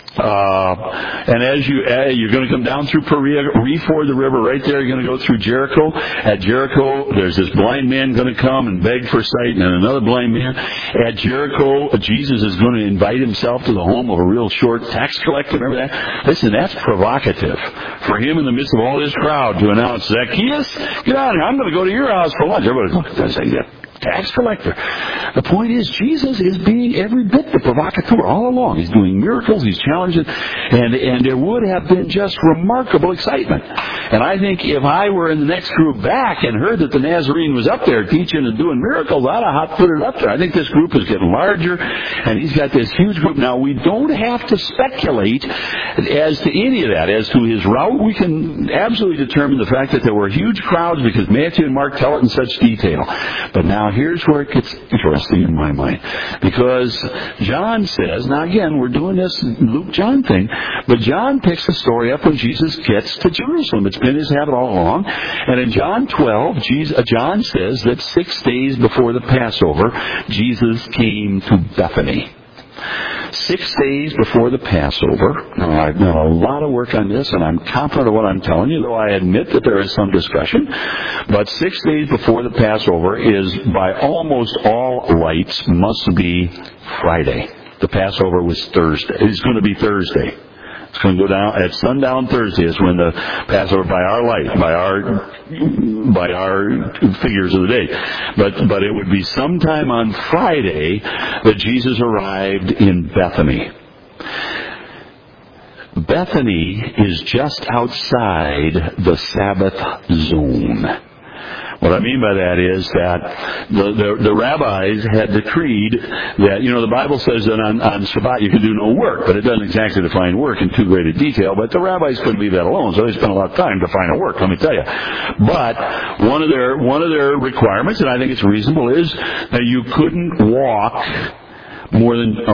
and as you're going to come down through Perea, reford the river right there. You're going to go through Jericho. At Jericho, there's this blind man going to come and beg for sight, and another blind man. At Jericho, Jesus is going to invite himself to the home of a real short tax collector. Remember that? Listen, that's provocative for him in the midst of all this crowd to announce, Zacchaeus, get out of here. I'm going to go to your house for lunch. Everybody goes, tax collector. The point is, Jesus is being every bit the provocateur all along. He's doing miracles, he's challenging, and there would have been just remarkable excitement. And I think if I were in the next group back and heard that the Nazarene was up there teaching and doing miracles, I'd have hot footed up there. I think this group is getting larger, and he's got this huge group. Now, we don't have to speculate as to any of that. As to his route, we can absolutely determine the fact that there were huge crowds because Matthew and Mark tell it in such detail. But now here's where it gets interesting in my mind. Because John says, now again, we're doing this Luke-John thing, but John picks the story up when Jesus gets to Jerusalem. It's been his habit all along. And in John 12, John says that 6 days before the Passover, Jesus came to Bethany. 6 days before the Passover. Now, I've done a lot of work on this, and I'm confident of what I'm telling you, though I admit that there is some discussion. But 6 days before the Passover is, by almost all lights, must be Friday. The Passover was Thursday. It's going to be Thursday. It's going to go down at sundown Thursday is when the Passover, by our light, by our figures of the day. But it would be sometime on Friday that Jesus arrived in Bethany. Bethany is just outside the Sabbath zone. What I mean by that is that the rabbis had decreed that, the Bible says that on Shabbat you can do no work, but it doesn't exactly define work in too great a detail, but the rabbis couldn't leave that alone, so they spent a lot of time defining work, let me tell you. But one of their requirements, and I think it's reasonable, is that you couldn't walk more than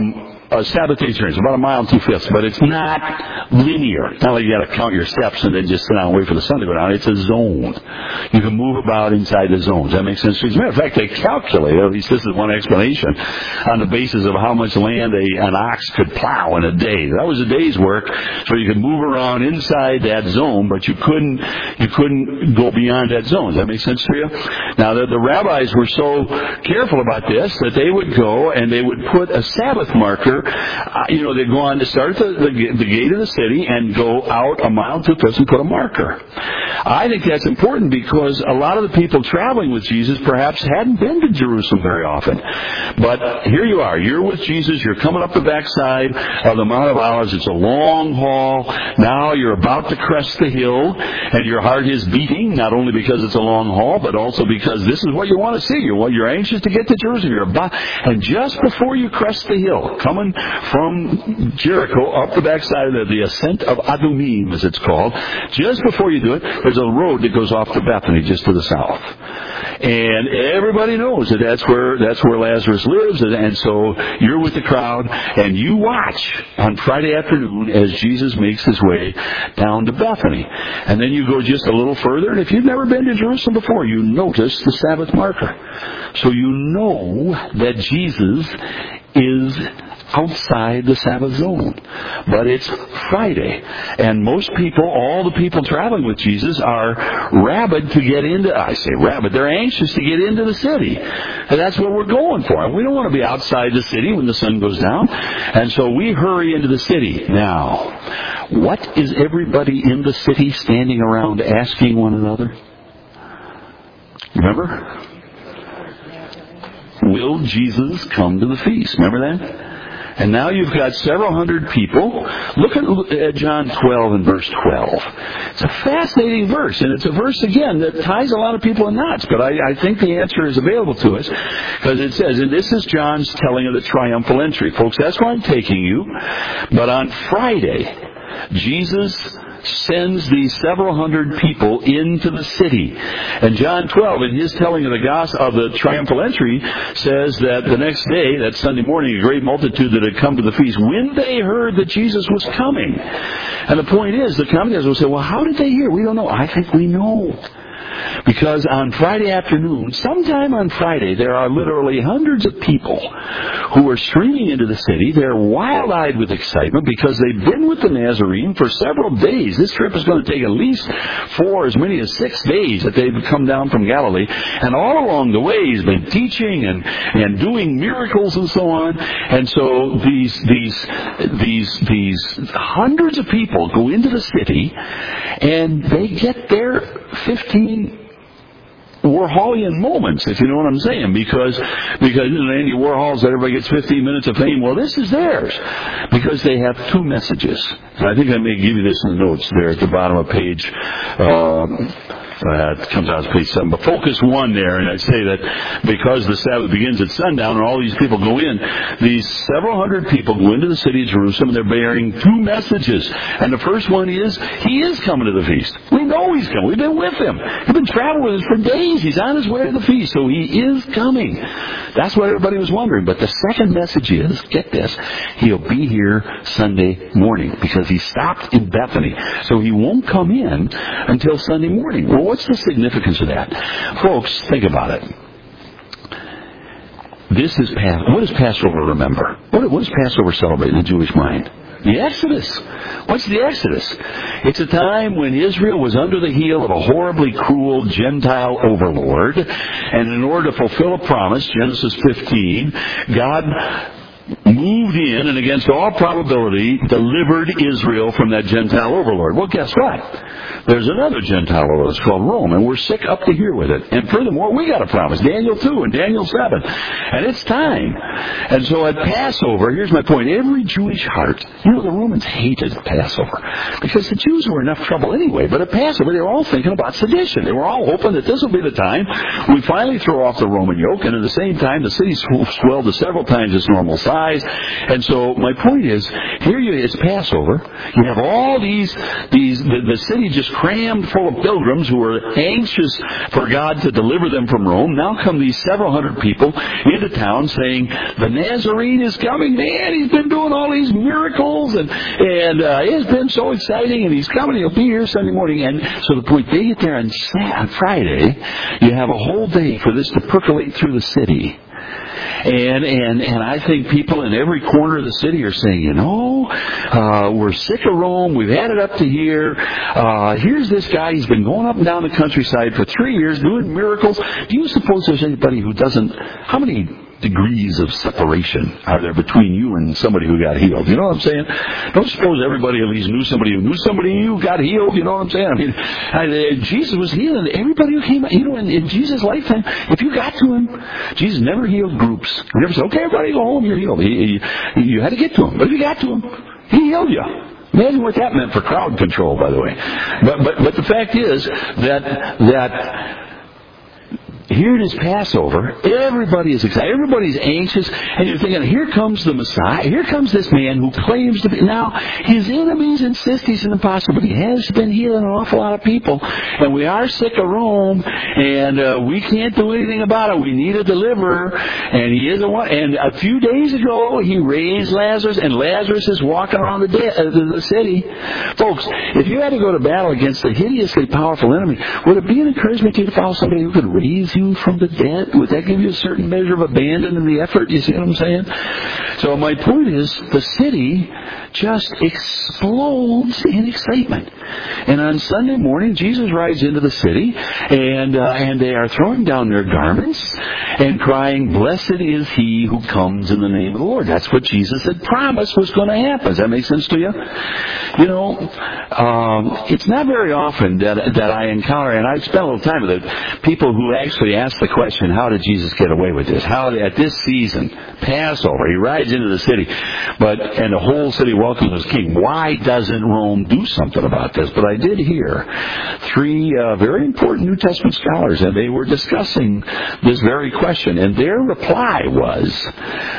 Sabbath day journey. It's about 1 mile and 2/5, but it's not linear. It's not like you got to count your steps and then just sit down and wait for the sun to go down. It's a zone. You can move about inside the zones. That makes sense. As a matter of fact, they calculate, at least this is one explanation, on the basis of how much land an ox could plow in a day. That was a day's work, so you could move around inside that zone, but you couldn't go beyond that zone. Does that make sense to you? Now, the rabbis were so careful about this that they would go and they would put a Sabbath marker. They'd go on to start at the gate of the city and go out 1 mile and 2/5 and put a marker. I think that's important because a lot of the people traveling with Jesus perhaps hadn't been to Jerusalem very often. But here you are. You're with Jesus. You're coming up the backside of the Mount of Olives. It's a long haul. Now you're about to crest the hill, and your heart is beating, not only because it's a long haul, but also because this is what you want to see. You're anxious to get to Jerusalem. And just before you crest the hill, coming from Jericho up the backside of the ascent of Adumim, as it's called, just before you do it, there's a road that goes off to Bethany, just to the south. And everybody knows that that's where Lazarus lives, and so you're with the crowd, and you watch on Friday afternoon as Jesus makes his way down to Bethany. And then you go just a little further, and if you've never been to Jerusalem before, you notice the Sabbath marker. So you know that Jesus is outside the Sabbath zone. But it's Friday. And most people, all the people traveling with Jesus, are rabid to get into, I say rabid, they're anxious to get into the city. And that's what we're going for. And we don't want to be outside the city when the sun goes down. And so we hurry into the city. Now, what is everybody in the city standing around asking one another? Remember? Will Jesus come to the feast? Remember that? And now you've got several hundred people. Look at John 12 and verse 12. It's a fascinating verse, and it's a verse, again, that ties a lot of people in knots, but I think the answer is available to us, because it says, and this is John's telling of the triumphal entry. Folks, that's where I'm taking you. But on Friday, Jesus sends these several hundred people into the city. And John 12, in his telling of the gospel of the triumphal entry, says that the next day, that Sunday morning, a great multitude that had come to the feast, when they heard that Jesus was coming. And the point is, the commentators will say, well, how did they hear? We don't know. I think we know. Because on Friday afternoon, sometime on Friday, there are literally hundreds of people who are streaming into the city. They're wild-eyed with excitement because they've been with the Nazarene for several days. This trip is going to take at least 4, as many as 6 days that they've come down from Galilee. And all along the way, he's been teaching and doing miracles and so on. And so these hundreds of people go into the city, and they get their 15 Warholian moments, if you know what I'm saying, because Andy Warhol said everybody gets 15 minutes of fame. Well, this is theirs because they have 2 messages. And I think I may give you this in the notes there at the bottom of page. It comes out as page 7. But focus 1 there, and I say that because the Sabbath begins at sundown and all these people go in, these several hundred people go into the city of Jerusalem, and they're bearing 2 messages. And the first one is, he is coming to the feast. We know he's coming. We've been with him. We've been traveling with us for days. He's on his way to the feast, so he is coming. That's what everybody was wondering. But the second message is, get this, he'll be here Sunday morning because he stopped in Bethany. So he won't come in until Sunday morning. Well, what's the significance of that? Folks, think about it. What does Passover remember? What does Passover celebrate in the Jewish mind? The Exodus. What's the Exodus? It's a time when Israel was under the heel of a horribly cruel Gentile overlord, and in order to fulfill a promise, Genesis 15, God moved in and against all probability delivered Israel from that Gentile overlord. Well, guess what? There's another Gentile overlord. It's called Rome, and we're sick up to here with it. And furthermore, we got a promise. Daniel 2 and Daniel 7. And it's time. And so at Passover, here's my point. Every Jewish heart, the Romans hated Passover because the Jews were enough trouble anyway. But at Passover, they were all thinking about sedition. They were all hoping that this will be the time we finally throw off the Roman yoke, and at the same time, the city swelled to several times its normal size. And so my point is, it's Passover. You have all these the city just crammed full of pilgrims who were anxious for God to deliver them from Rome. Now come these several hundred people into town saying, the Nazarene is coming, man. He's been doing all these miracles, and it's been so exciting, and he's coming. He'll be here Sunday morning. And so the point, they get there on Friday. You have a whole day for this to percolate through the city. And I think people in every corner of the city are saying, we're sick of Rome. We've had it up to here. Here's this guy. He's been going up and down the countryside for 3 years doing miracles. Do you suppose there's anybody who doesn't? How many degrees of separation are there between you and somebody who got healed? You know what I'm saying? Don't suppose everybody at least knew somebody who got healed. You know what I'm saying? I mean, Jesus was healing everybody who came. In Jesus' lifetime, if you got to him, Jesus never healed groups. He never said, "Okay, everybody, go home. You're healed." You had to get to him, but if you got to him, he healed you. Imagine what that meant for crowd control, by the way. But the fact is that here it is Passover. Everybody is excited. Everybody's anxious. And you're thinking, here comes the Messiah. Here comes this man who claims to be. Now, his enemies insist he's an imposter, but he has been healing an awful lot of people. And we are sick of Rome, and we can't do anything about it. We need a deliverer. And he isn't one. And a few days ago, he raised Lazarus, and Lazarus is walking around the city. Folks, if you had to go to battle against a hideously powerful enemy, would it be an encouragement to you to follow somebody who could raise you from the dead? Would that give you a certain measure of abandon in the effort? You see what I'm saying? So my point is, the city just explodes in excitement. And on Sunday morning, Jesus rides into the city, and they are throwing down their garments and crying, "Blessed is he who comes in the name of the Lord." That's what Jesus had promised was going to happen. Does that make sense to you? It's not very often that I encounter, and I've spent a little time with it, people who actually ask the question, how did Jesus get away with this? How, at this season, Passover, he rides into the city, and the whole city welcomes his king. Why doesn't Rome do something about this? But I did hear three very important New Testament scholars, and they were discussing this very question, and their reply was,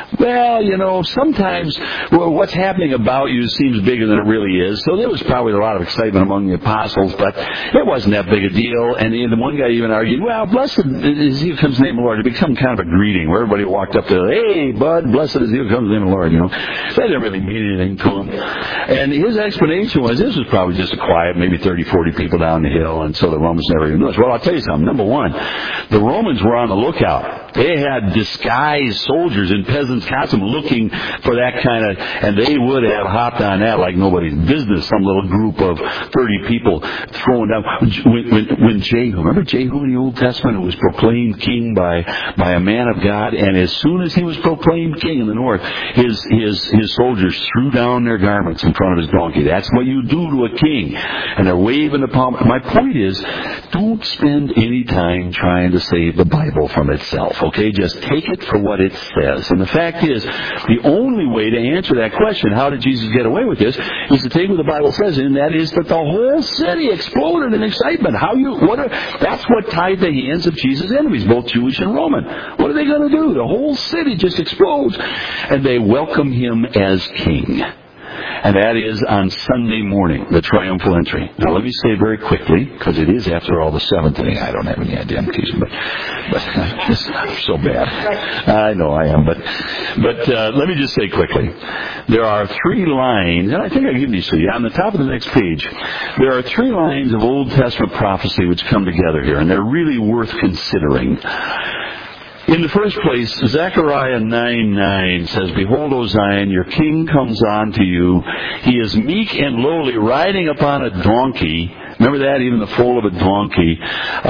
sometimes what's happening about you seems bigger than it really is. So there was probably a lot of excitement among the apostles, but it wasn't that big a deal. And the one guy even argued, blessed is he who comes in the name of the Lord. It became kind of a greeting where everybody walked up to, "Hey, bud, blessed is he who comes in the name of the Lord." That didn't really mean anything to him. And his explanation was, this was probably just a quiet, maybe 30, 40 people down the hill, and so the Romans never even noticed. Well, I'll tell you something. Number one, the Romans were on the lookout. They had disguised soldiers in peasants' costume looking for that kind of, and they would have hopped on that like nobody's business. Some little group of 30 people throwing down. When Jehu, remember Jehu in the Old Testament, who was proclaimed king by a man of God, and as soon as he was proclaimed king in the north, his soldiers threw down their garments in front of his donkey. That's what you do to a king. And they're waving the palm. My point is, don't spend any time trying to save the Bible from itself, okay? Just take it for what it says. And the fact is, the only way to answer that question, how did Jesus get away with this, is to take what the Bible says, and that is that the whole city exploded in excitement. That's what tied the hands of Jesus' enemies, both Jewish and Roman. What are they going to do? The whole city just explodes, and they welcome him as king. And that is on Sunday morning, the triumphal entry. Now, let me say very quickly, because it is, after all, the seventh day. I don't have any idea, I'm teasing, but I'm so bad. I know I am, but let me just say quickly. There are 3 lines, and I think I give these to you. On the top of the next page, there are 3 lines of Old Testament prophecy which come together here, and they're really worth considering. In the first place, Zechariah 9:9 says, "Behold, O Zion, your king comes on to you. He is meek and lowly, riding upon a donkey." Remember that? Even the foal of a donkey.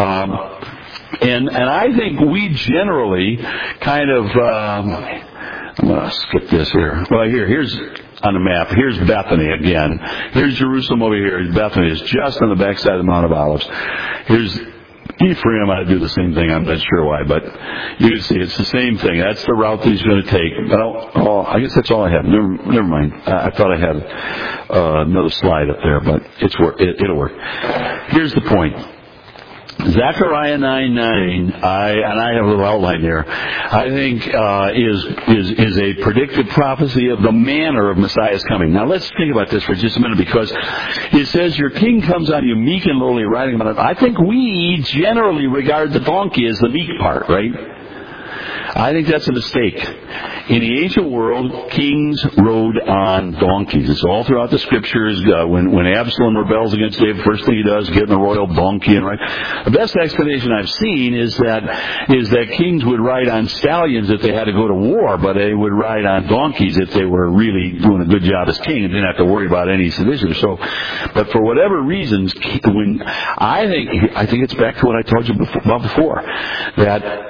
And I think we generally kind of... I'm going to skip this here. Well, here's on the map. Here's Bethany again. Here's Jerusalem over here. Bethany is just on the backside of the Mount of Olives. Here's Ephraim. I do the same thing. I'm not sure why, but you can see it's the same thing. That's the route that he's going to take. But I guess that's all I have. Never mind. I thought I had another slide up there, but it'll work. Here's the point. Zechariah 9:9, and I have a little outline here, I think is a predictive prophecy of the manner of Messiah's coming. Now let's think about this for just a minute, because it says, your king comes on you meek and lowly, riding on it. I think we generally regard the donkey as the meek part, right? I think that's a mistake. In the ancient world, kings rode on donkeys. It's all throughout the scriptures. When Absalom rebels against David, first thing he does is get in a royal donkey and ride. The best explanation I've seen is that kings would ride on stallions if they had to go to war, but they would ride on donkeys if they were really doing a good job as king and didn't have to worry about any sedition. So, but for whatever reasons, when I think it's back to what I told you about before, that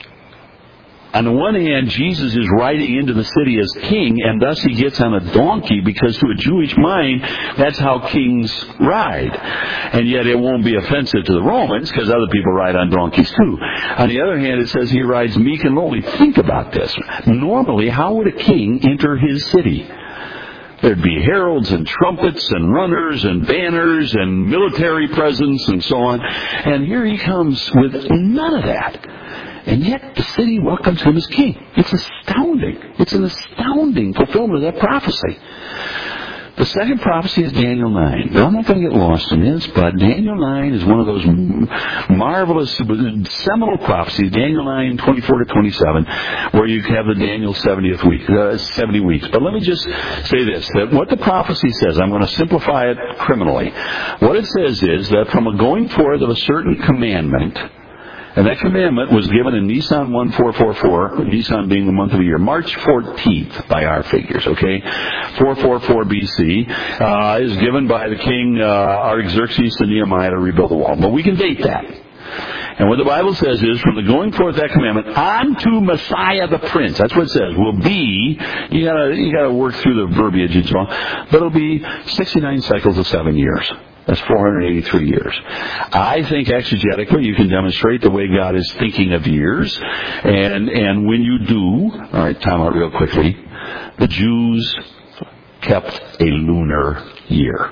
on the one hand, Jesus is riding into the city as king, and thus he gets on a donkey, because to a Jewish mind, that's how kings ride. And yet it won't be offensive to the Romans, because other people ride on donkeys too. On the other hand, it says he rides meek and lowly. Think about this. Normally, how would a king enter his city? There'd be heralds and trumpets and runners and banners and military presence and so on. And here he comes with none of that. And yet the city welcomes him as king. It's astounding. It's an astounding fulfillment of that prophecy. The second prophecy is Daniel 9. Now, I'm not going to get lost in this, but Daniel 9 is one of those marvelous, seminal prophecies, Daniel 9, 24 to 27, where you have the Daniel 70th week, 70 weeks. But let me just say this, that what the prophecy says, I'm going to simplify it criminally. What it says is that from a going forth of a certain commandment, and that commandment was given in Nisan 1444, Nisan being the month of the year, March 14th by our figures, okay? 444 BC, is given by the king Artaxerxes to Nehemiah to rebuild the wall. But we can date that. And what the Bible says is, from the going forth that commandment, unto Messiah the Prince, that's what it says, will be, you gotta work through the verbiage and so on, but it'll be 69 cycles of 7 years. That's 483 years. I think exegetically you can demonstrate the way God is thinking of years. And when you do, all right, time out real quickly, the Jews kept a lunar year.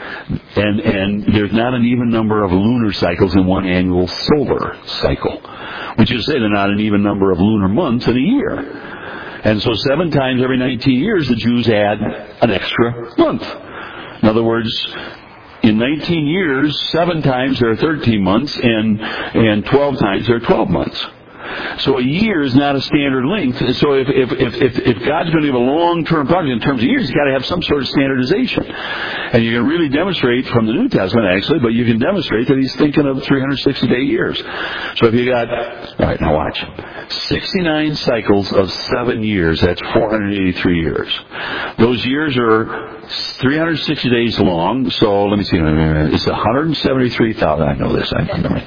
And there's not an even number of lunar cycles in one annual solar cycle, which is to say there's not an even number of lunar months in a year. And so 7 times every 19 years the Jews add an extra month. In other words, in 19 years, 7 times there are 13 months, and 12 times there are 12 months. So a year is not a standard length. So if God's going to give a long-term project in terms of years, you've got to have some sort of standardization. And you can really demonstrate from the New Testament, actually, but you can demonstrate that he's thinking of 360-day years. So if you got, all right, now watch, 69 cycles of 7 years, that's 483 years. Those years are 360 days long, so let me see, it's 173,000, I know this,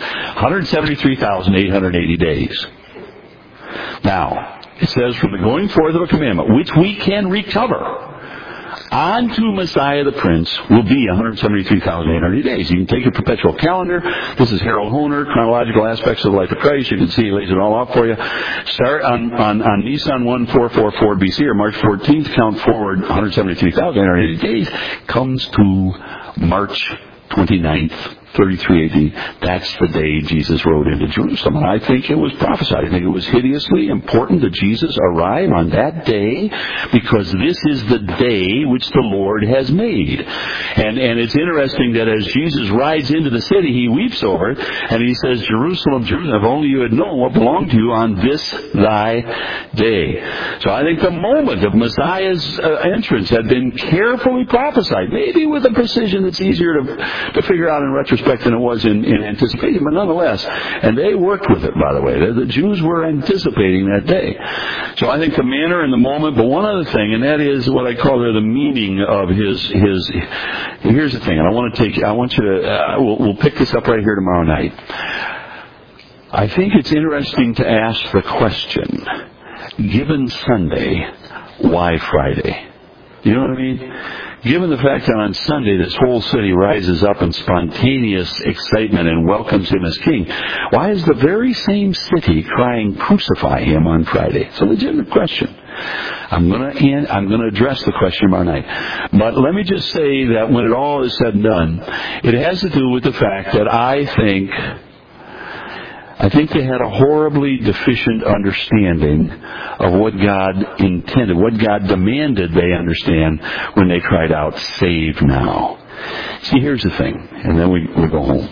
173,880 days. Now, it says, from the going forth of a commandment, which we can recover, unto Messiah the Prince will be 173,880 days. You can take your perpetual calendar. This is Harold Hohner, Chronological Aspects of the Life of Christ. You can see he lays it all out for you. Start on Nisan 1444 BC, or March 14th, count forward 173,880 days, comes to March 29th, 33 AD. That's the day Jesus rode into Jerusalem. And I think it was prophesied. I think it was hideously important that Jesus arrive on that day, because this is the day which the Lord has made. And it's interesting that as Jesus rides into the city, he weeps over it, and he says, Jerusalem, Jerusalem, if only you had known what belonged to you on this thy day. So I think the moment of Messiah's entrance had been carefully prophesied, maybe with a precision that's easier to figure out in retrospect than it was in anticipation, but nonetheless, and they worked with it, by the way. The Jews were anticipating that day. So I think the manner and the moment, but one other thing, and that is what I call the meaning of his. Here's the thing, and I want you to, we'll pick this up right here tomorrow night. I think it's interesting to ask the question, given Sunday, why Friday? You know what I mean? Given the fact that on Sunday this whole city rises up in spontaneous excitement and welcomes him as king, why is the very same city crying, crucify him, on Friday? It's a legitimate question. I'm going to address the question tomorrow night. But let me just say that when it all is said and done, it has to do with the fact that I think I think they had a horribly deficient understanding of what God intended, what God demanded they understand when they cried out, "Save now." See, here's the thing, and then we go home.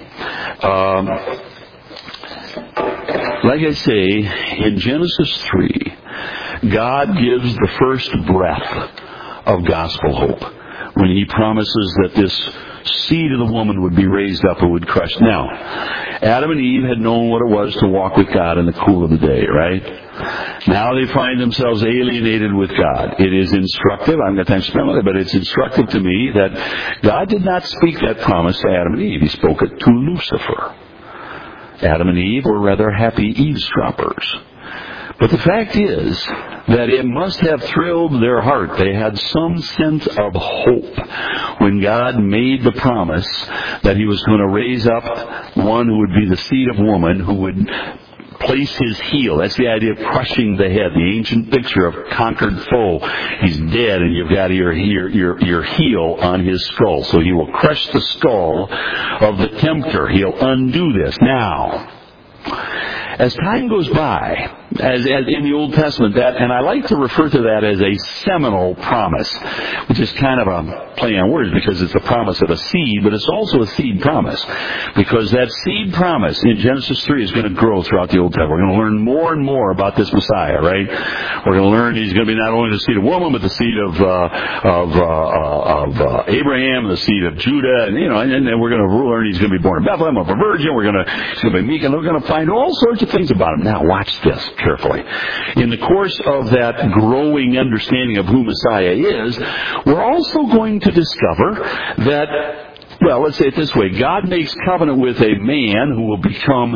Like I say, in Genesis 3, God gives the first breath of gospel hope when He promises that this seed of the woman would be raised up and would crush. Now, Adam and Eve had known what it was to walk with God in the cool of the day, right? Now they find themselves alienated with God. It is instructive. I haven't got time to spend on it, but it's instructive to me that God did not speak that promise to Adam and Eve. He spoke it to Lucifer. Adam and Eve were rather happy eavesdroppers. But the fact is that it must have thrilled their heart. They had some sense of hope when God made the promise that He was going to raise up one who would be the seed of woman, who would place his heel. That's the idea of crushing the head, the ancient picture of conquered foe. He's dead and you've got your heel on his skull. So He will crush the skull of the tempter. He'll undo this. Now, as time goes by, as in the Old Testament, and I like to refer to that as a seminal promise, which is kind of a play on words because it's a promise of a seed, but it's also a seed promise, because that seed promise in Genesis 3 is going to grow throughout the Old Testament. We're going to learn more and more about this Messiah, right? We're going to learn He's going to be not only the seed of woman, but the seed of Abraham, the seed of Judah, and then we're going to learn He's going to be born in Bethlehem of a virgin. He's going to be meek, and we're going to find all sorts of things about Him. Now, watch this carefully. In the course of that growing understanding of who Messiah is, we're also going to discover that, well, let's say it this way. God makes covenant with a man who will become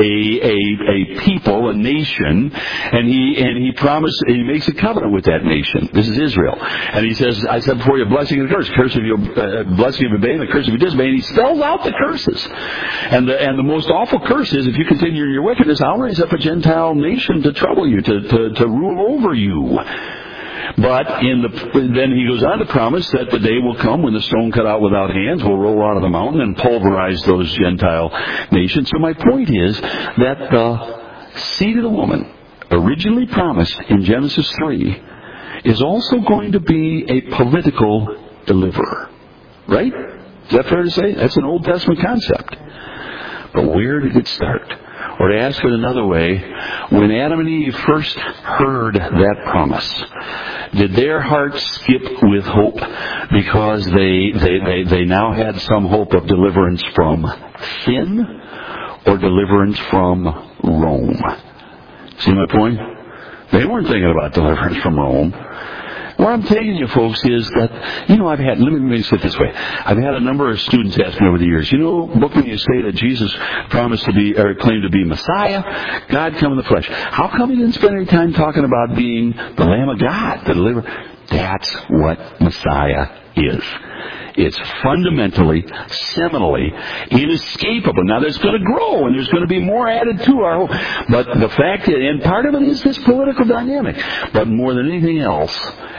a people, a nation, and he makes a covenant with that nation. This is Israel. And He says, "I set before you a blessing and a curse. Curse if you blessing if you obey, and a curse if you disobey." And He spells out the curses. And the most awful curse is, if you continue in your wickedness, I'll raise up a Gentile nation to trouble you, to rule over you. But then He goes on to promise that the day will come when the stone cut out without hands will roll out of the mountain and pulverize those Gentile nations. So my point is that the seed of the woman, originally promised in Genesis 3, is also going to be a political deliverer. Right? Is that fair to say? That's an Old Testament concept. But where did it start? Or to ask it another way, when Adam and Eve first heard that promise, did their hearts skip with hope because they now had some hope of deliverance from sin or deliverance from Rome? See my point? They weren't thinking about deliverance from Rome. What I'm taking you, folks, is that, let me say it this way. I've had a number of students ask me over the years, look, when you say that Jesus promised to be, or claimed to be Messiah, God come in the flesh, how come He didn't spend any time talking about being the Lamb of God, the deliverer? That's what Messiah is. It's fundamentally, seminally, inescapable. Now, there's going to grow, and there's going to be more added to our hope. But the fact is, and part of it is this political dynamic. But more than anything else,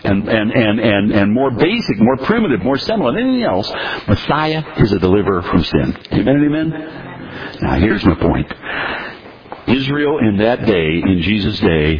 and more basic, more primitive, more seminal than anything else, Messiah is a deliverer from sin. Amen and amen? Now, here's my point. Israel in that day, in Jesus' day,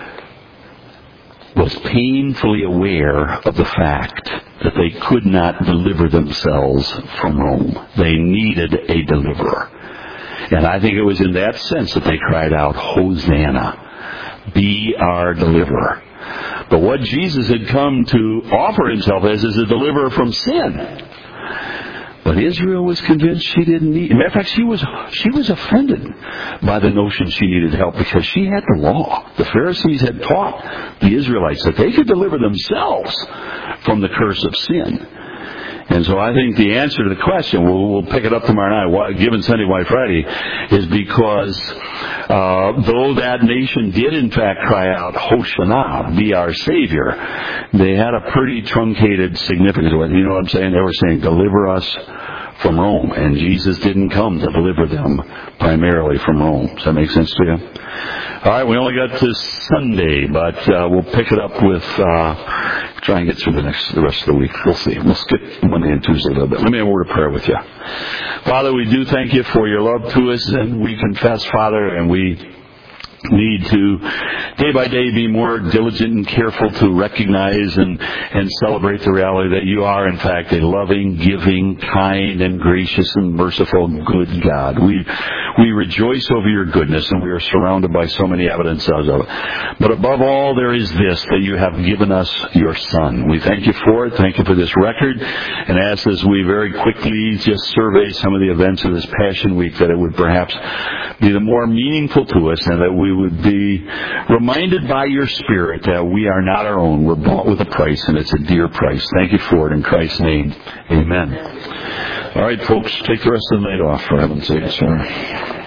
was painfully aware of the fact that they could not deliver themselves from Rome. They needed a deliverer. And I think it was in that sense that they cried out, "Hosanna, be our deliverer." But what Jesus had come to offer Himself as is a deliverer from sin. But Israel was convinced she didn't need. As a matter of fact, she was offended by the notion she needed help because she had the law. The Pharisees had taught the Israelites that they could deliver themselves from the curse of sin. And so I think the answer to the question, we'll pick it up tomorrow night, given Sunday, Why Friday, is because though that nation did in fact cry out, "Hosanna, be our Savior," they had a pretty truncated significance. You know what I'm saying? They were saying, "Deliver us from Rome." And Jesus didn't come to deliver them primarily from Rome. Does that make sense to you? All right, we only got to Sunday, but we'll pick it up with try and get through the rest of the week. We'll see. We'll skip Monday and Tuesday a little bit. Let me have a word of prayer with you. Father, we do thank you for your love to us, and we confess, Father, and we need to day by day be more diligent and careful to recognize and celebrate the reality that you are in fact a loving, giving, kind and gracious and merciful good God. We rejoice over your goodness, and we are surrounded by so many evidences of it. But above all, there is this, that you have given us your Son. We thank you for it. Thank you for this record, and ask as we very quickly just survey some of the events of this Passion Week, that it would perhaps be the more meaningful to us, and that we would be reminded by your Spirit that we are not our own. We're bought with a price, and it's a dear price. Thank you for it in Christ's name. Amen. All right, folks, take the rest of the night off, for heaven's sake. Sorry.